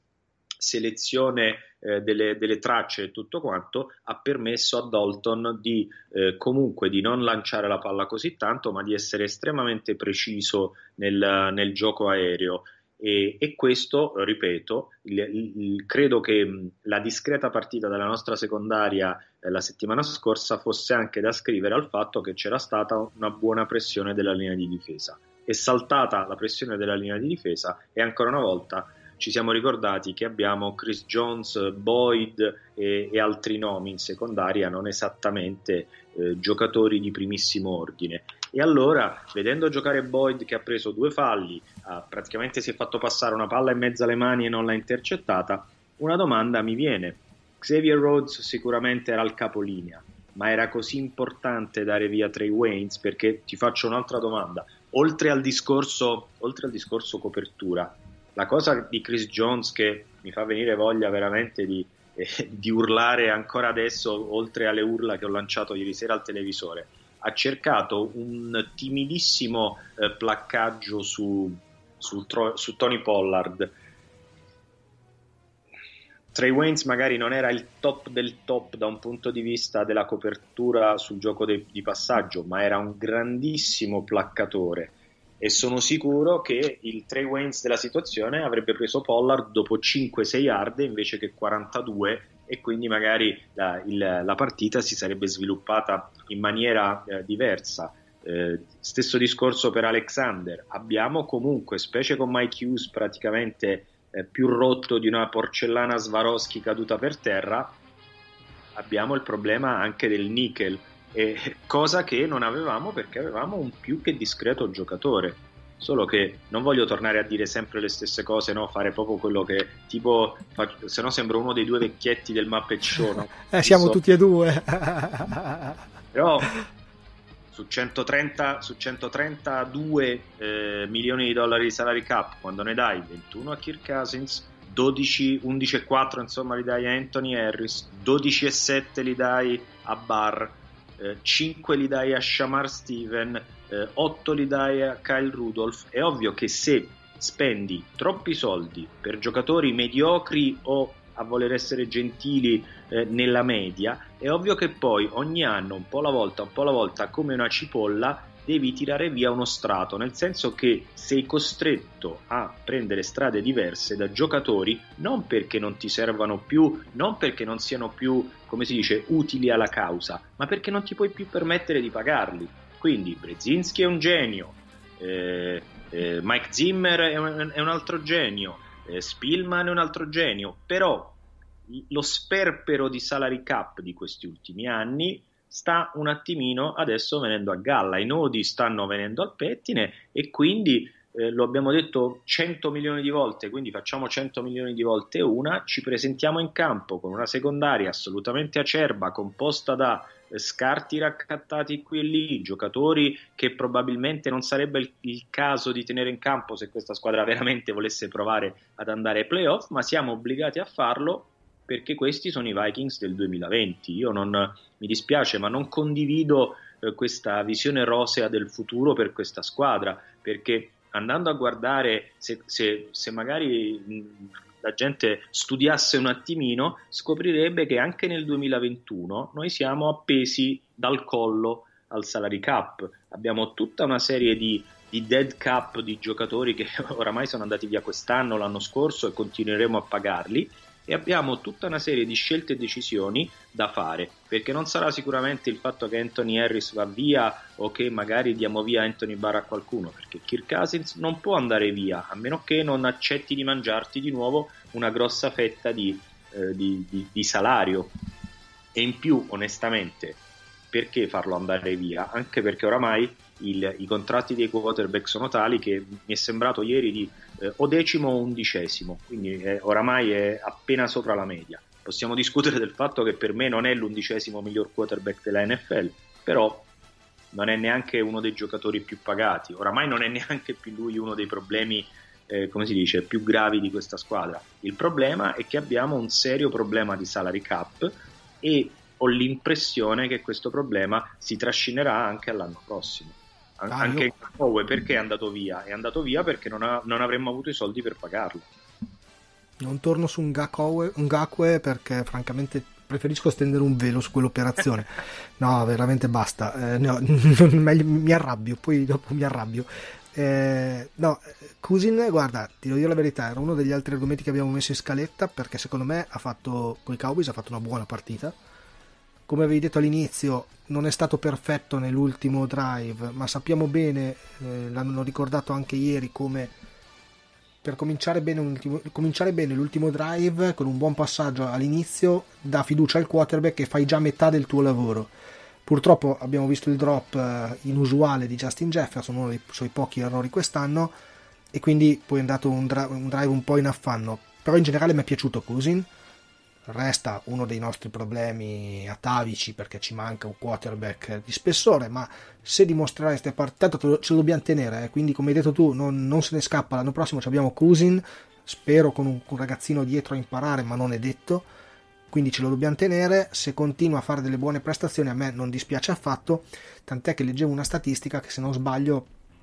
selezione eh, delle, delle tracce e tutto quanto, ha permesso a Dalton di eh, comunque di non lanciare la palla così tanto, ma di essere estremamente preciso nel, nel gioco aereo. E, e questo, ripeto, il, il, credo che mh, la discreta partita della nostra secondaria eh, la settimana scorsa fosse anche da scrivere al fatto che c'era stata una buona pressione della linea di difesa. È saltata la pressione della linea di difesa e ancora una volta ci siamo ricordati che abbiamo Chris Jones, Boyd e, e altri nomi in secondaria, non esattamente eh, giocatori di primissimo ordine. E allora, vedendo giocare Boyd che ha preso due falli, ha, praticamente si è fatto passare una palla in mezzo alle mani e non l'ha intercettata, una domanda mi viene. Xavier Rhodes sicuramente era al capolinea, ma era così importante dare via Trey Waynes? Perché ti faccio un'altra domanda. Oltre al discorso, oltre al discorso copertura, la cosa di Chris Jones che mi fa venire voglia veramente di, eh, di urlare ancora adesso, oltre alle urla che ho lanciato ieri sera al televisore, ha cercato un timidissimo eh, placcaggio su, su, su Tony Pollard. Trey Waynes magari non era il top del top da un punto di vista della copertura sul gioco de, di passaggio, ma era un grandissimo placcatore. E sono sicuro che il Trey Waynes della situazione avrebbe preso Pollard dopo cinque sei yard invece che quarantadue, e quindi magari la, il, la partita si sarebbe sviluppata in maniera eh, diversa. Eh, stesso discorso per Alexander. Abbiamo comunque, specie con Mike Hughes praticamente eh, più rotto di una porcellana Swarovski caduta per terra, abbiamo il problema anche del nickel. Eh, cosa che non avevamo perché avevamo un più che discreto giocatore. Solo che non voglio tornare a dire sempre le stesse cose, no? Fare proprio quello che tipo, se no sembra uno dei due vecchietti del Muppet Show, no? eh, siamo so. tutti e due. Però su centotrenta su centotrentadue eh, milioni di dollari di salary cap, quando ne dai ventuno a Kirk Cousins, dodici, undici e quattro insomma li dai a Anthony Harris, dodici e sette li dai a Barr, eh, cinque li dai a Shamar Steven, eh, otto li dai a Kyle Rudolph. È ovvio che se spendi troppi soldi per giocatori mediocri o, a voler essere gentili, eh, nella media, è ovvio che poi ogni anno, un po' alla volta, un po' alla volta, come una cipolla, devi tirare via uno strato, nel senso che sei costretto a prendere strade diverse da giocatori, non perché non ti servano più, non perché non siano più, come si dice, utili alla causa, ma perché non ti puoi più permettere di pagarli. Quindi Brzezinski è un genio, eh, eh, Mike Zimmer è un, è un altro genio, eh, Spielman è un altro genio, però lo sperpero di salary cap di questi ultimi anni sta un attimino adesso venendo a galla, i nodi stanno venendo al pettine e quindi eh, lo abbiamo detto cento milioni di volte, quindi facciamo cento milioni di volte una, ci presentiamo in campo con una secondaria assolutamente acerba, composta da eh, scarti raccattati qui e lì, giocatori che probabilmente non sarebbe il, il caso di tenere in campo se questa squadra veramente volesse provare ad andare ai playoff, ma siamo obbligati a farlo perché questi sono i Vikings del duemilaventi. Io non mi dispiace, ma non condivido eh, questa visione rosea del futuro per questa squadra, perché andando a guardare, se, se, se magari mh, la gente studiasse un attimino, scoprirebbe che anche nel duemilaventuno noi siamo appesi dal collo al salary cap. Abbiamo tutta una serie di, di dead cap di giocatori che oramai sono andati via quest'anno, l'anno scorso, e continueremo a pagarli. E abbiamo tutta una serie di scelte e decisioni da fare, perché non sarà sicuramente il fatto che Anthony Harris va via o che magari diamo via Anthony Barr a qualcuno, perché Kirk Cousins non può andare via a meno che non accetti di mangiarti di nuovo una grossa fetta di, eh, di, di, di salario. E in più, onestamente, perché farlo andare via? Anche perché oramai il, i contratti dei quarterback sono tali che mi è sembrato ieri di eh, o decimo o undicesimo, quindi eh, oramai è appena sopra la media. Possiamo discutere del fatto che per me non è l'undicesimo miglior quarterback della N F L, però non è neanche uno dei giocatori più pagati, oramai non è neanche più lui uno dei problemi eh, come si dice, più gravi di questa squadra. Il problema è che abbiamo un serio problema di salary cap e ho l'impressione che questo problema si trascinerà anche all'anno prossimo. An- ah, anche io... Owe perché è andato via? È andato via perché non, ha, non avremmo avuto i soldi per pagarlo. Non torno su un Ngakoue perché francamente preferisco stendere un velo su quell'operazione. No, veramente basta. Eh, no, meglio, mi arrabbio, poi dopo mi arrabbio. Eh, no, Cousin, guarda, ti devo dire la verità, era uno degli altri argomenti che abbiamo messo in scaletta, perché secondo me ha fatto, con i Cowboys ha fatto una buona partita. Come avevi detto all'inizio, non è stato perfetto nell'ultimo drive, ma sappiamo bene, eh, l'hanno ricordato anche ieri, come per cominciare bene, un ultimo, cominciare bene l'ultimo drive con un buon passaggio all'inizio dà fiducia al quarterback e fai già metà del tuo lavoro. Purtroppo abbiamo visto il drop eh, inusuale di Justin Jefferson, uno dei suoi pochi errori quest'anno, e quindi poi è andato un, dra- un drive un po' in affanno. Però in generale mi è piaciuto Cousin. Resta uno dei nostri problemi atavici perché ci manca un quarterback di spessore, ma se dimostrerà queste partite, tanto ce lo dobbiamo tenere, eh? Quindi come hai detto tu non, non se ne scappa. L'anno prossimo abbiamo Cousin, spero con un, un ragazzino dietro a imparare, ma non è detto, quindi ce lo dobbiamo tenere. Se continua a fare delle buone prestazioni a me non dispiace affatto, tant'è che leggevo una statistica che, se non sbaglio,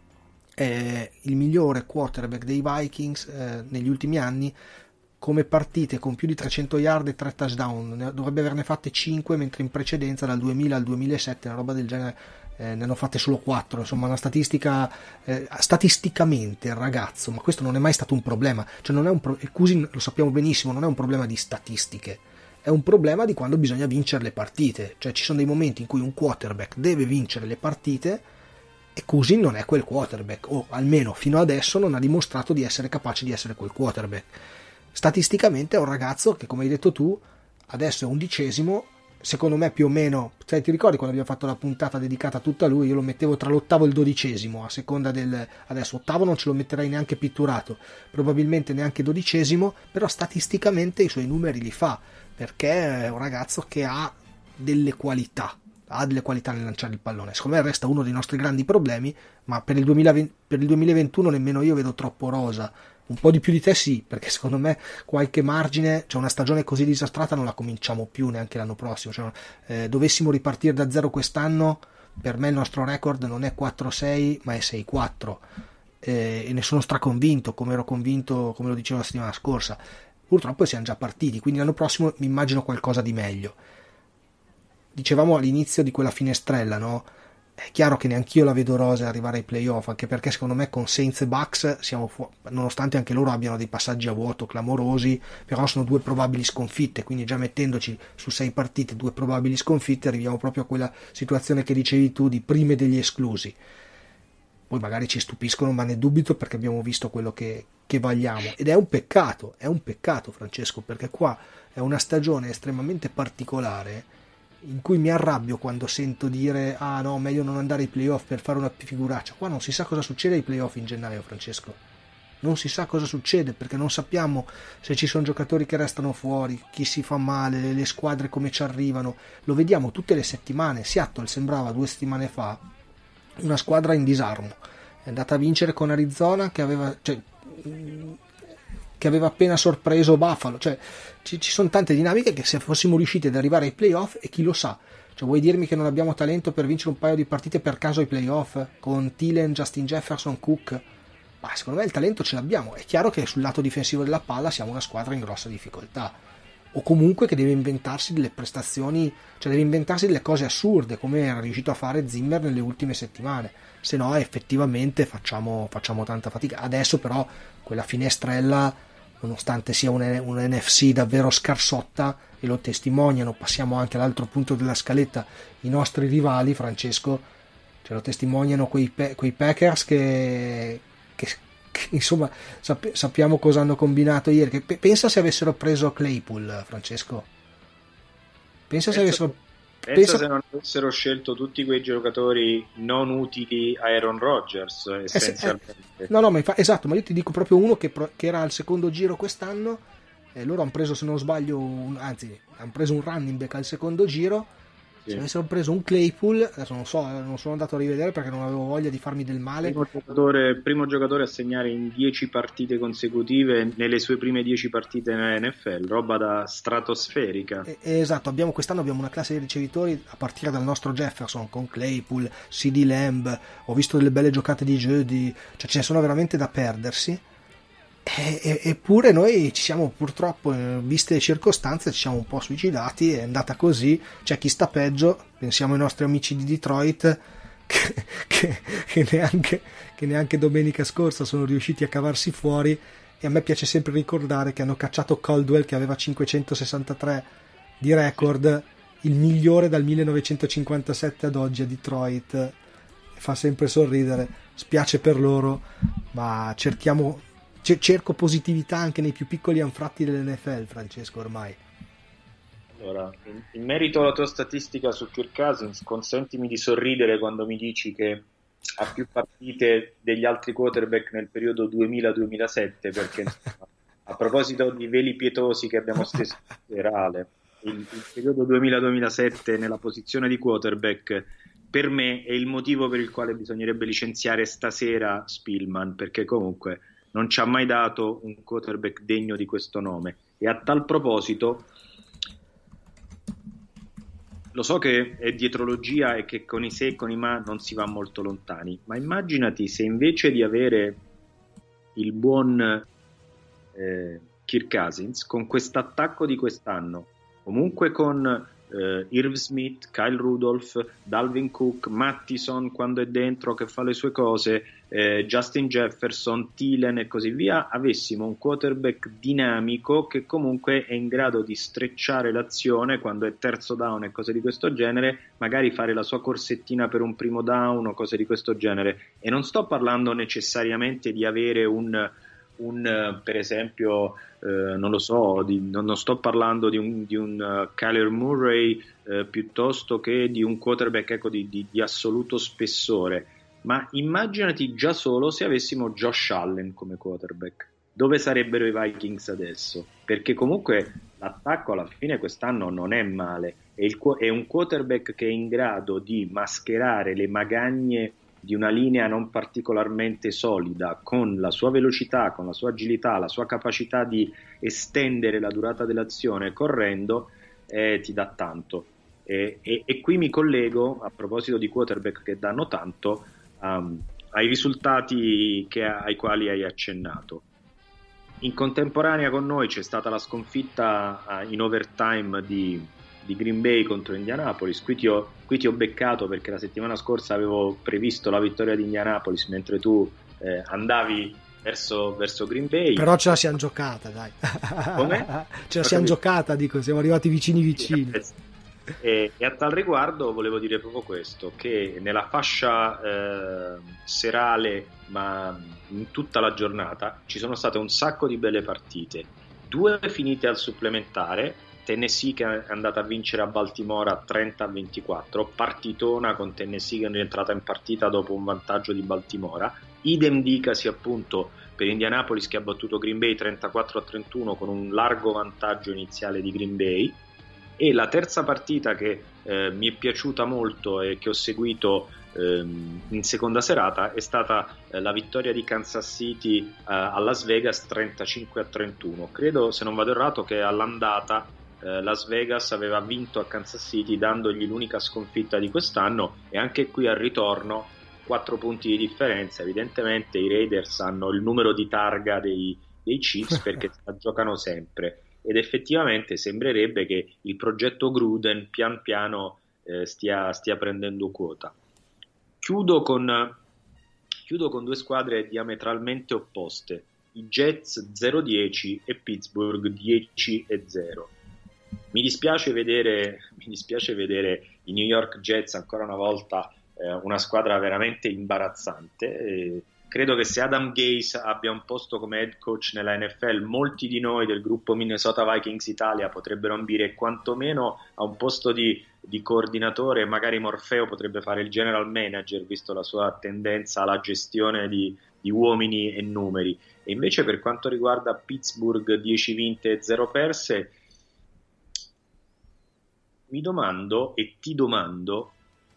è il migliore quarterback dei Vikings eh, negli ultimi anni come partite con più di trecento yard e tre touchdown. Dovrebbe averne fatte cinque, mentre in precedenza dal duemila al duemilasette una roba del genere eh, ne hanno fatte solo quattro. Insomma, una statistica eh, statisticamente il ragazzo, ma questo non è mai stato un problema, cioè non è un pro- Cousin, lo sappiamo benissimo, non è un problema di statistiche, è un problema di quando bisogna vincere le partite. Cioè ci sono dei momenti in cui un quarterback deve vincere le partite e Cousin non è quel quarterback, o almeno fino adesso non ha dimostrato di essere capace di essere quel quarterback. Statisticamente è un ragazzo che, come hai detto tu, adesso è undicesimo, secondo me più o meno, cioè, ti ricordi quando abbiamo fatto la puntata dedicata tutta a lui, io lo mettevo tra l'ottavo e il dodicesimo, a seconda del... adesso ottavo non ce lo metterei neanche pitturato, probabilmente neanche dodicesimo, però statisticamente i suoi numeri li fa, perché è un ragazzo che ha delle qualità, ha delle qualità nel lanciare il pallone. Secondo me resta uno dei nostri grandi problemi, ma per il duemilaventi, per il duemilaventuno nemmeno io vedo troppo rosa. Un po' di più di te sì, perché secondo me qualche margine, cioè una stagione così disastrata non la cominciamo più neanche l'anno prossimo. Cioè, eh, dovessimo ripartire da zero quest'anno, per me il nostro record non è quattro sei ma è sei quattro, eh, e ne sono straconvinto, come ero convinto, come lo dicevo la settimana scorsa. Purtroppo siamo già partiti, quindi l'anno prossimo mi immagino qualcosa di meglio. Dicevamo all'inizio di quella finestrella, no? è chiaro che neanch'io la vedo rosa arrivare ai playoff, anche perché secondo me con Saints e Bucks siamo fu- nonostante anche loro abbiano dei passaggi a vuoto clamorosi, però sono due probabili sconfitte, quindi già mettendoci su sei partite due probabili sconfitte arriviamo proprio a quella situazione che dicevi tu di prime degli esclusi. Poi magari ci stupiscono, ma ne dubito, perché abbiamo visto quello che, che vagliamo, ed è un peccato, è un peccato, Francesco, perché qua è una stagione estremamente particolare in cui mi arrabbio quando sento dire ah no, meglio non andare ai playoff per fare una figuraccia. Qua non si sa cosa succede ai playoff in gennaio, Francesco, non si sa cosa succede, perché non sappiamo se ci sono giocatori che restano fuori, chi si fa male, le, le squadre come ci arrivano, lo vediamo tutte le settimane. Seattle sembrava due settimane fa una squadra in disarmo, è andata a vincere con Arizona che aveva, cioè, che aveva appena sorpreso Buffalo, cioè ci, ci sono tante dinamiche che se fossimo riusciti ad arrivare ai playoff, e chi lo sa, cioè vuoi dirmi che non abbiamo talento per vincere un paio di partite per caso ai playoff con Thielen, Justin Jefferson, Cook? Ma secondo me il talento ce l'abbiamo. È chiaro che sul lato difensivo della palla siamo una squadra in grossa difficoltà, o comunque che deve inventarsi delle prestazioni, cioè deve inventarsi delle cose assurde come era riuscito a fare Zimmer nelle ultime settimane, se no effettivamente facciamo, facciamo tanta fatica. Adesso però quella finestrella, nonostante sia un, un N F C davvero scarsotta, e lo testimoniano, passiamo anche all'altro punto della scaletta, i nostri rivali, Francesco, ce lo testimoniano quei, quei Packers che, che, che insomma sap- sappiamo cosa hanno combinato ieri. Che pe- pensa se avessero preso Claypool, Francesco, pensa se penso, avessero penso pensa... se non avessero scelto tutti quei giocatori non utili a Aaron Rodgers essenzialmente. Eh, eh, no no ma infa- esatto, ma io ti dico proprio uno che, pro- che era al secondo giro quest'anno. Eh, loro hanno preso, se non sbaglio, un, anzi hanno preso un running back al secondo giro. Sì. Se avessero preso un Claypool, adesso non so, non sono andato a rivedere perché non avevo voglia di farmi del male. Primo giocatore, primo giocatore a segnare in dieci partite consecutive nelle sue prime dieci partite nella N F L, roba da stratosferica. Eh, esatto, abbiamo, quest'anno abbiamo una classe di ricevitori a partire dal nostro Jefferson con Claypool, CeeDee Lamb, ho visto delle belle giocate di Jeudy, cioè ce ne sono veramente da perdersi. Eppure noi ci siamo purtroppo, viste le circostanze, ci siamo un po' suicidati, è andata così. C'è chi sta peggio, pensiamo ai nostri amici di Detroit che, che, che, neanche, che neanche domenica scorsa sono riusciti a cavarsi fuori, e a me piace sempre ricordare che hanno cacciato Caldwell che aveva cinquecentosessantatré di record, il migliore dal millenovecentocinquantasette ad oggi a Detroit. Fa sempre sorridere, spiace per loro, ma cerchiamo cerco positività anche nei più piccoli anfratti dell'N F L, Francesco, ormai. Allora, in, in merito alla tua statistica su Kirk Cousins, consentimi di sorridere quando mi dici che ha più partite degli altri quarterback nel periodo duemila duemilasette, perché a proposito di veli pietosi che abbiamo stesso in generale, il, il periodo duemila duemilasette nella posizione di quarterback per me è il motivo per il quale bisognerebbe licenziare stasera Spielman, perché comunque non ci ha mai dato un quarterback degno di questo nome. E a tal proposito, lo so che è dietrologia e che con i se e con i ma non si va molto lontani, ma immaginati se invece di avere il buon eh, Kirk Cousins, con quest'attacco di quest'anno, comunque con eh, Irv Smith, Kyle Rudolph, Dalvin Cook, Mattison quando è dentro che fa le sue cose, eh, Justin Jefferson, Thielen e così via, avessimo un quarterback dinamico che comunque è in grado di strecciare l'azione quando è terzo down e cose di questo genere, magari fare la sua corsettina per un primo down o cose di questo genere. E non sto parlando necessariamente di avere un un per esempio eh, non lo so di, non, non sto parlando di un, di un uh, Kyler Murray eh, piuttosto che di un quarterback ecco, di, di, di assoluto spessore, ma immaginati già solo se avessimo Josh Allen come quarterback, dove sarebbero i Vikings adesso? Perché comunque l'attacco alla fine quest'anno non è male, è, il, è un quarterback che è in grado di mascherare le magagne di una linea non particolarmente solida, con la sua velocità, con la sua agilità, la sua capacità di estendere la durata dell'azione correndo, eh, ti dà tanto. E, e, e qui mi collego, a proposito di quarterback che danno tanto, um, ai risultati che, ai quali hai accennato. In contemporanea con noi c'è stata la sconfitta uh, in overtime di, di Green Bay contro Indianapolis. Qui ti, ho, qui ti ho beccato perché la settimana scorsa avevo previsto la vittoria di Indianapolis mentre tu eh, andavi verso, verso Green Bay. Però ce la siamo giocata, dai. Come? Ce la siamo giocata, dico, siamo arrivati vicini vicini. E, e a tal riguardo volevo dire proprio questo, che nella fascia eh, serale, ma in tutta la giornata, ci sono state un sacco di belle partite, due finite al supplementare. Tennessee che è andata a vincere a Baltimora trenta a ventiquattro, partitona con Tennessee che è rientrata in partita dopo un vantaggio di Baltimora. Idem dicasi appunto per Indianapolis che ha battuto Green Bay trentaquattro a trentuno con un largo vantaggio iniziale di Green Bay. E la terza partita che eh, mi è piaciuta molto e che ho seguito ehm, in seconda serata è stata eh, la vittoria di Kansas City eh, a Las Vegas trentacinque a trentuno. Credo, se non vado errato, che all'andata eh, Las Vegas aveva vinto a Kansas City dandogli l'unica sconfitta di quest'anno, e anche qui al ritorno quattro punti di differenza. Evidentemente i Raiders hanno il numero di targa dei, dei Chiefs perché la giocano sempre. Ed effettivamente sembrerebbe che il progetto Gruden pian piano eh, stia, stia prendendo quota. Chiudo con, chiudo con due squadre diametralmente opposte, i Jets zero dieci e Pittsburgh dieci e zero. Mi dispiace vedere, mi dispiace vedere i New York Jets ancora una volta eh, una squadra veramente imbarazzante. Eh, Credo che se Adam Gase abbia un posto come head coach nella N F L, molti di noi del gruppo Minnesota Vikings Italia potrebbero ambire quantomeno a un posto di, di coordinatore. Magari Morfeo potrebbe fare il general manager, visto la sua tendenza alla gestione di, di uomini e numeri. E invece per quanto riguarda Pittsburgh dieci vinte e zero perse, mi domando e ti domando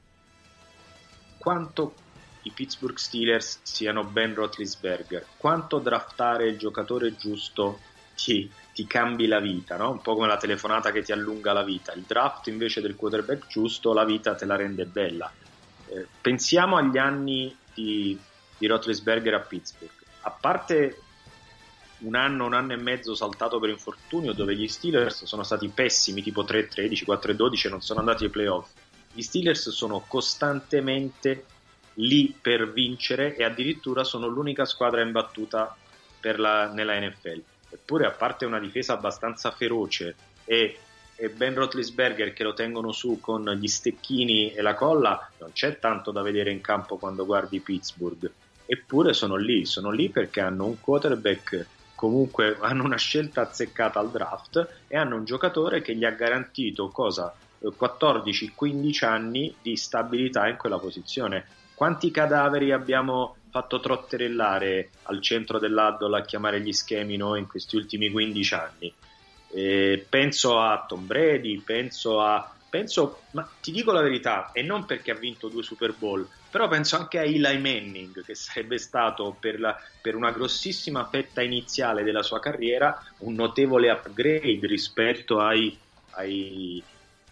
quanto i Pittsburgh Steelers siano Ben Roethlisberger, quanto draftare il giocatore giusto ti, ti cambi la vita, no? Un po' come la telefonata che ti allunga la vita. Il draft invece del quarterback giusto la vita te la rende bella. Eh, pensiamo agli anni di, di Roethlisberger a Pittsburgh. A parte un anno, un anno e mezzo saltato per infortunio, dove gli Steelers sono stati pessimi, tipo tre a tredici, quattro a dodici, e non sono andati ai playoff. Gli Steelers sono costantemente lì per vincere e addirittura sono l'unica squadra imbattuta per la, nella N F L. Eppure, a parte una difesa abbastanza feroce e, e Ben Roethlisberger che lo tengono su con gli stecchini e la colla, non c'è tanto da vedere in campo quando guardi Pittsburgh. Eppure sono lì, sono lì perché hanno un quarterback, comunque hanno una scelta azzeccata al draft e hanno un giocatore che gli ha garantito cosa? quattordici quindici anni di stabilità in quella posizione. Quanti cadaveri abbiamo fatto trotterellare al centro dell'Huddle a chiamare gli schemi noi in questi ultimi quindici anni? Eh, penso a Tom Brady, penso a... penso, ma ti dico la verità, e non perché ha vinto due Super Bowl, però penso anche a Eli Manning, che sarebbe stato per, la, per una grossissima fetta iniziale della sua carriera un notevole upgrade rispetto ai... ai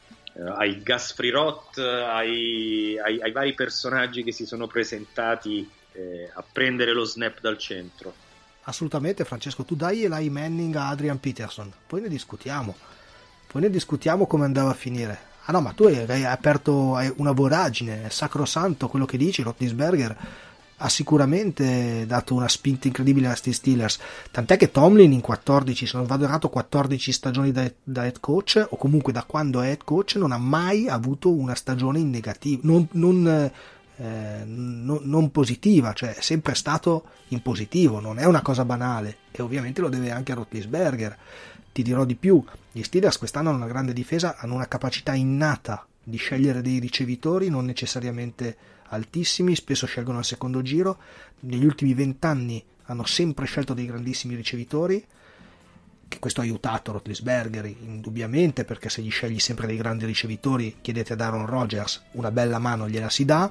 ai Gus Frerotte, ai, ai, ai vari personaggi che si sono presentati eh, a prendere lo snap dal centro. Assolutamente, Francesco, tu dai Eli Manning a Adrian Peterson, poi ne discutiamo poi ne discutiamo come andava a finire. Ah no, ma tu hai, hai aperto una voragine, è sacrosanto quello che dici. Roethlisberger ha sicuramente dato una spinta incredibile a sti Steelers, tant'è che Tomlin in quattordici, se non vado errato, quattordici stagioni da, da head coach, o comunque da quando è head coach, non ha mai avuto una stagione in negativo, non, non, eh, non, non positiva, cioè è sempre stato in positivo, non è una cosa banale, e ovviamente lo deve anche a Roethlisberger. Ti dirò di più, gli Steelers quest'anno hanno una grande difesa, hanno una capacità innata di scegliere dei ricevitori, non necessariamente altissimi, spesso scelgono al secondo giro. Negli ultimi vent'anni hanno sempre scelto dei grandissimi ricevitori, che questo ha aiutato Roethlisberger indubbiamente, perché se gli scegli sempre dei grandi ricevitori, chiedete ad Aaron Rodgers, una bella mano gliela si dà.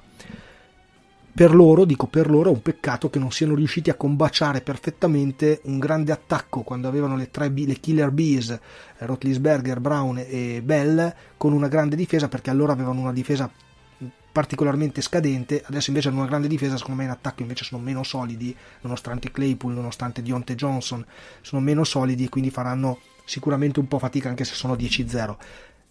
Per loro, dico per loro, è un peccato che non siano riusciti a combaciare perfettamente un grande attacco quando avevano le tre B, le killer bees, Roethlisberger, Brown e Bell, con una grande difesa, perché allora avevano una difesa particolarmente scadente. Adesso invece hanno una grande difesa, secondo me in attacco invece sono meno solidi, nonostante Claypool, nonostante Deontay Johnson, sono meno solidi e quindi faranno sicuramente un po' fatica anche se sono dieci a zero.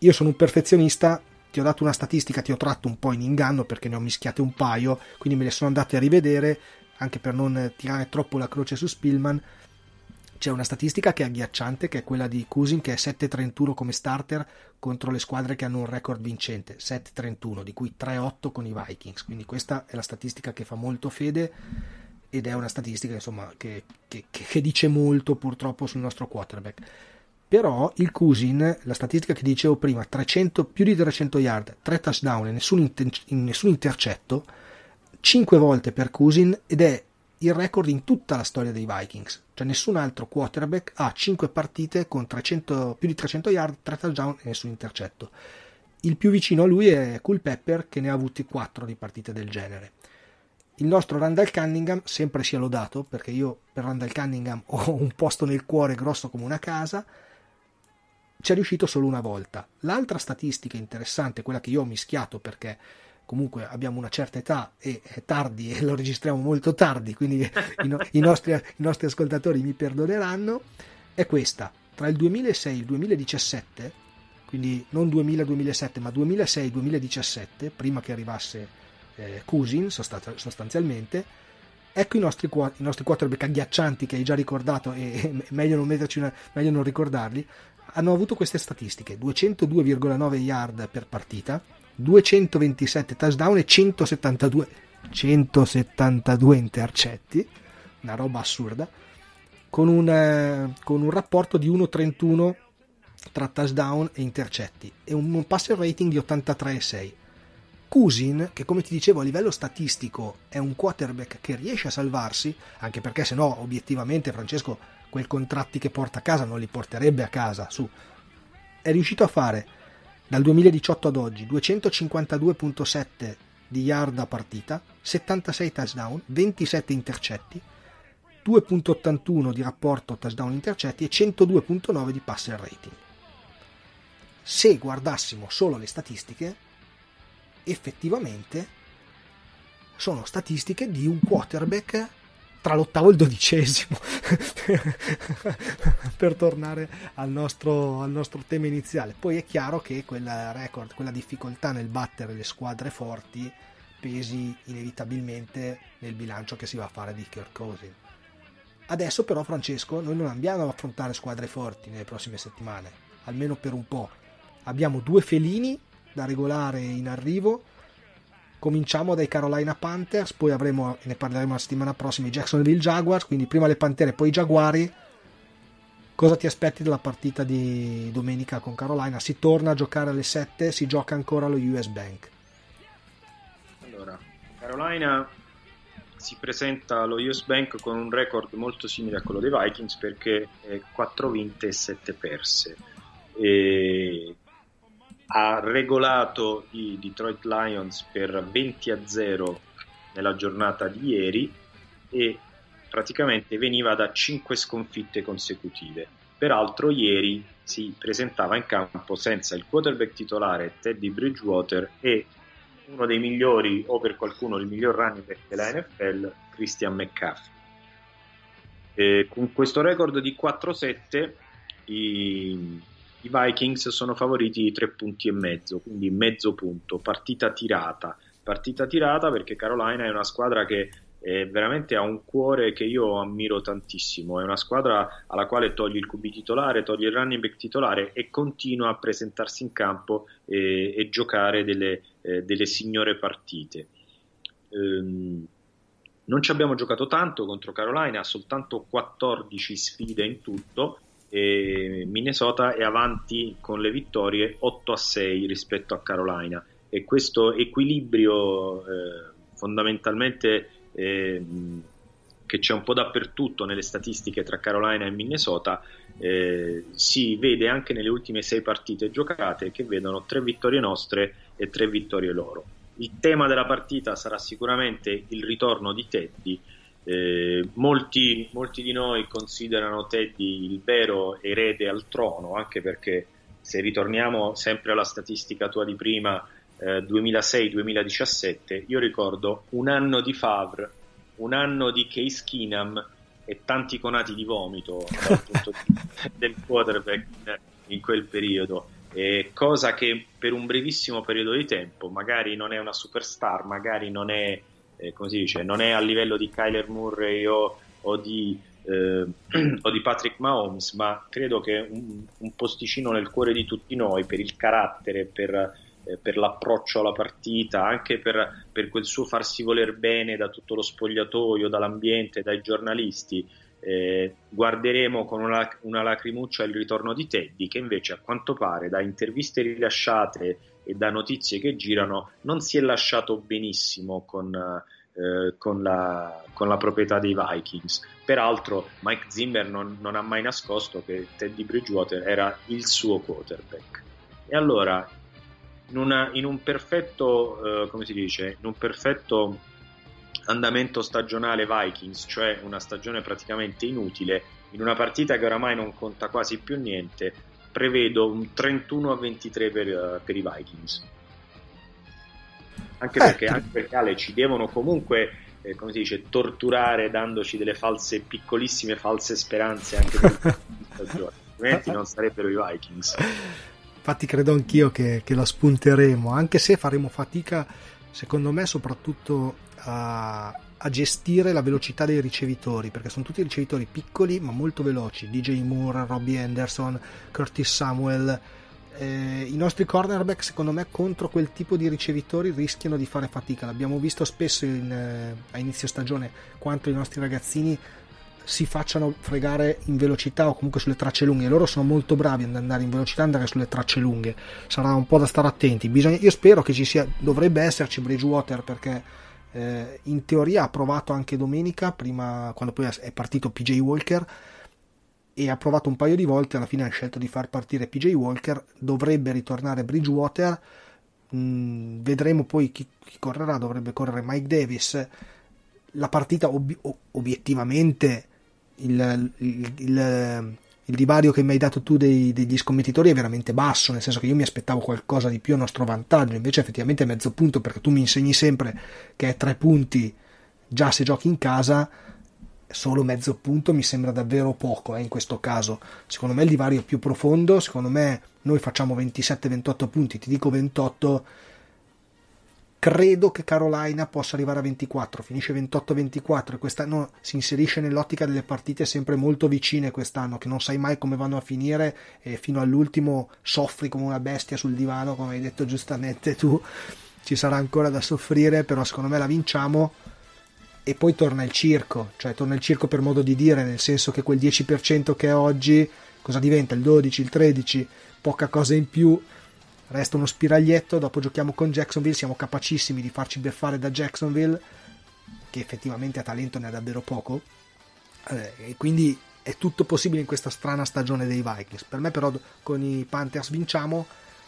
io sono un perfezionista, ti ho dato una statistica, ti ho tratto un po' in inganno perché ne ho mischiate un paio, quindi me le sono andate a rivedere anche per non tirare troppo la croce su Spillman. C'è una statistica che è agghiacciante, che è quella di Cousin, che è sette trentuno come starter contro le squadre che hanno un record vincente, sette trentuno, di cui tre otto con i Vikings, quindi questa è la statistica che fa molto fede ed è una statistica insomma che, che, che dice molto purtroppo sul nostro quarterback. Però il Cousin, la statistica che dicevo prima, trecento, più di trecento yard, tre touchdown e nessun, inter, nessun intercetto, cinque volte per Cousin, ed è il record in tutta la storia dei Vikings, cioè nessun altro quarterback ha cinque partite con trecento, più di trecento yard, tre touchdown e nessun intercetto. Il più vicino a lui è Culpepper, che ne ha avuti quattro di partite del genere. Il nostro Randall Cunningham, sempre sia lodato, perché io per Randall Cunningham ho un posto nel cuore grosso come una casa, ci è riuscito solo una volta. L'altra statistica interessante, quella che io ho mischiato perché comunque abbiamo una certa età e è tardi e lo registriamo molto tardi, quindi i, no- i, nostri, i nostri ascoltatori mi perdoneranno, è questa: tra il duemilasei e il duemiladiciassette, quindi non duemila duemilasette ma duemilasei duemiladiciassette, prima che arrivasse eh, Cousin sostat- sostanzialmente, ecco i nostri, i nostri quarterback agghiaccianti che hai già ricordato, e, e meglio non metterci una, meglio non ricordarli, hanno avuto queste statistiche: duecentodue virgola nove yard per partita, duecentoventisette touchdown e centosettantadue, centosettantadue intercetti, una roba assurda, con un, eh, con un rapporto di uno virgola trentuno tra touchdown e intercetti e un passer rating di ottantatré virgola sei. Cousin, che come ti dicevo a livello statistico è un quarterback che riesce a salvarsi, anche perché se no obiettivamente Francesco quei contratti che porta a casa non li porterebbe a casa, su, è riuscito a fare dal duemiladiciotto ad oggi duecentocinquantadue virgola sette di yard a partita, settantasei touchdown, ventisette intercetti, due virgola ottantuno di rapporto touchdown intercetti e centodue virgola nove di passer rating. Se guardassimo solo le statistiche, effettivamente sono statistiche di un quarterback tra l'ottavo e il dodicesimo per tornare al nostro, al nostro tema iniziale. Poi è chiaro che quella record, quella difficoltà nel battere le squadre forti pesi inevitabilmente nel bilancio che si va a fare di Kirk Cousins. Adesso però, Francesco, noi non andiamo ad affrontare squadre forti nelle prossime settimane, almeno per un po'. Abbiamo due felini da regolare in arrivo. Cominciamo dai Carolina Panthers, poi avremo, ne parleremo la settimana prossima, i Jacksonville Jaguars, quindi prima le Pantere poi i Jaguari. Cosa ti aspetti dalla partita di domenica con Carolina? Si torna a giocare alle sette, si gioca ancora allo U S Bank. Allora, Carolina si presenta allo U S Bank con un record molto simile a quello dei Vikings, perché è quattro vinte e sette perse. E ha regolato i Detroit Lions per venti a zero nella giornata di ieri e praticamente veniva da cinque sconfitte consecutive. Peraltro ieri si presentava in campo senza il quarterback titolare Teddy Bridgewater e uno dei migliori, o per qualcuno il miglior running back della N F L, Christian McCaffrey. E con questo record di quattro sette i I Vikings sono favoriti di tre punti e mezzo, quindi mezzo punto, partita tirata. Partita tirata perché Carolina è una squadra che eh, veramente ha un cuore che io ammiro tantissimo. È una squadra alla quale togli il Q B titolare, togli il running back titolare e continua a presentarsi in campo e, e giocare delle, eh, delle signore partite. Ehm, non ci abbiamo giocato tanto contro Carolina, soltanto quattordici sfide in tutto. E Minnesota è avanti con le vittorie otto a sei rispetto a Carolina, e questo equilibrio eh, fondamentalmente eh, che c'è un po' dappertutto nelle statistiche tra Carolina e Minnesota eh, si vede anche nelle ultime sei partite giocate, che vedono tre vittorie nostre e tre vittorie loro. Il tema della partita sarà sicuramente il ritorno di Teddy. Eh, molti, molti di noi considerano Teddy il vero erede al trono, anche perché se ritorniamo sempre alla statistica tua di prima, eh, duemilasei duemiladiciassette, io ricordo un anno di Favre, un anno di Case Keenum e tanti conati di vomito dal punto di vista del quarterback in quel periodo. eh, cosa che per un brevissimo periodo di tempo magari non è una superstar, magari non è, eh, come si dice, non è a livello di Kyler Murray o, o di Eh, o di Patrick Mahomes, ma credo che un, un posticino nel cuore di tutti noi per il carattere, per, eh, per l'approccio alla partita, anche per, per quel suo farsi voler bene da tutto lo spogliatoio, dall'ambiente, dai giornalisti, eh, guarderemo con una, una lacrimuccia il ritorno di Teddy, che invece a quanto pare da interviste rilasciate e da notizie che girano non si è lasciato benissimo con Eh, con, la, con la proprietà dei Vikings. Peraltro Mike Zimmer non, non ha mai nascosto che Teddy Bridgewater era il suo quarterback, e allora in, una, in un perfetto eh, come si dice in un perfetto andamento stagionale Vikings, cioè una stagione praticamente inutile, in una partita che oramai non conta quasi più niente, prevedo un trentuno a ventitré per, per i Vikings. Anche perché, anche perché Ale, ci devono comunque, eh, come si dice, torturare dandoci delle false, piccolissime false speranze anche per il stagione, altrimenti non sarebbero i Vikings. Infatti credo anch'io che, che lo spunteremo, anche se faremo fatica, secondo me, soprattutto a, a gestire la velocità dei ricevitori, perché sono tutti ricevitori piccoli ma molto veloci. D J Moore, Robbie Anderson, Curtis Samuel. Eh, i nostri cornerback, secondo me, contro quel tipo di ricevitori rischiano di fare fatica. L'abbiamo visto spesso in, eh, a inizio stagione quanto i nostri ragazzini si facciano fregare in velocità o comunque sulle tracce lunghe. Loro sono molto bravi ad andare in velocità, andare sulle tracce lunghe. Sarà un po' da stare attenti. Bisogna, io spero che ci sia, dovrebbe esserci Bridgewater, perché eh, in teoria ha provato anche domenica, prima quando poi è partito P J Walker, e ha provato un paio di volte. Alla fine ha scelto di far partire P J Walker. Dovrebbe ritornare Bridgewater, mm, vedremo poi chi, chi correrà. Dovrebbe correre Mike Davis. La partita ob- obiettivamente il, il, il, il divario che mi hai dato tu dei, degli scommettitori è veramente basso, nel senso che io mi aspettavo qualcosa di più a nostro vantaggio, invece effettivamente è mezzo punto, perché tu mi insegni sempre che è tre punti già se giochi in casa. Solo mezzo punto mi sembra davvero poco, eh, in questo caso. Secondo me il divario è più profondo. Secondo me noi facciamo ventisette ventotto punti, ti dico ventotto. Credo che Carolina possa arrivare a ventiquattro, finisce ventotto ventiquattro, e quest'anno si inserisce nell'ottica delle partite sempre molto vicine quest'anno, che non sai mai come vanno a finire, e fino all'ultimo soffri come una bestia sul divano, come hai detto giustamente tu. Ci sarà ancora da soffrire, però secondo me la vinciamo. E poi torna il circo, cioè torna il circo per modo di dire, nel senso che quel dieci per cento che è oggi cosa diventa? Il dodici, il tredici, poca cosa in più, resta uno spiraglietto. Dopo giochiamo con Jacksonville, siamo capacissimi di farci beffare da Jacksonville, che effettivamente a talento ne ha davvero poco, eh, e quindi è tutto possibile in questa strana stagione dei Vikings. Per me però con i Panthers vinciamo.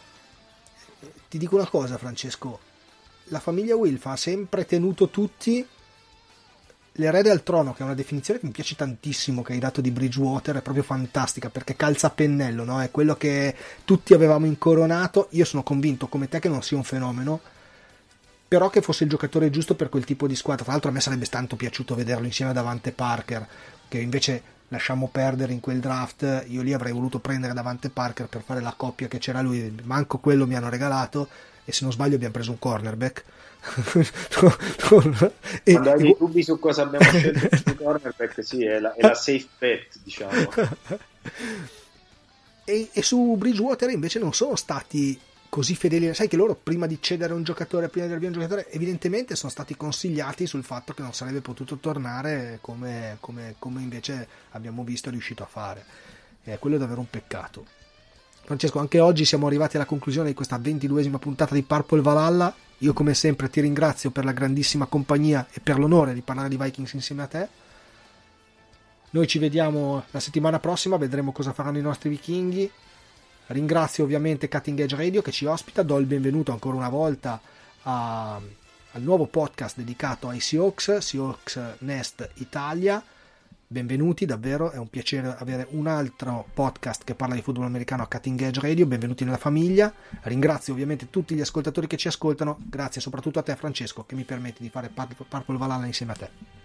Ti dico una cosa, Francesco, la famiglia Wilf ha sempre tenuto tutti l'erede al trono, che è una definizione che mi piace tantissimo, che hai dato di Bridgewater, è proprio fantastica, perché calza a pennello, no? È quello che tutti avevamo incoronato. Io sono convinto come te che non sia un fenomeno, però che fosse il giocatore giusto per quel tipo di squadra. Tra l'altro a me sarebbe tanto piaciuto vederlo insieme a Davante Parker, che invece lasciamo perdere in quel draft. Io lì avrei voluto prendere Davante Parker per fare la coppia che c'era lui, manco quello mi hanno regalato, e se non sbaglio abbiamo preso un cornerback. e, Quando hai dei dubbi su cosa abbiamo scelto su cornerback, sì, è la, è la safe bet, diciamo. e, e su Bridgewater invece non sono stati così fedeli. Sai che loro prima di cedere un giocatore, prima di darvi un giocatore, evidentemente sono stati consigliati sul fatto che non sarebbe potuto tornare come, come, come invece abbiamo visto è riuscito a fare, e quello è davvero un peccato. Francesco, anche oggi siamo arrivati alla conclusione di questa ventiduesima puntata di Purple Valhalla. Io come sempre ti ringrazio per la grandissima compagnia e per l'onore di parlare di Vikings insieme a te. Noi ci vediamo la settimana prossima, vedremo cosa faranno i nostri vichinghi. Ringrazio ovviamente Cutting Edge Radio che ci ospita, do il benvenuto ancora una volta a, al nuovo podcast dedicato ai Seahawks, Seahawks Nest Italia. Benvenuti, davvero è un piacere avere un altro podcast che parla di football americano a Cutting Edge Radio. Benvenuti nella famiglia. Ringrazio ovviamente tutti gli ascoltatori che ci ascoltano, grazie soprattutto a te Francesco che mi permetti di fare Purple Valhalla insieme a te.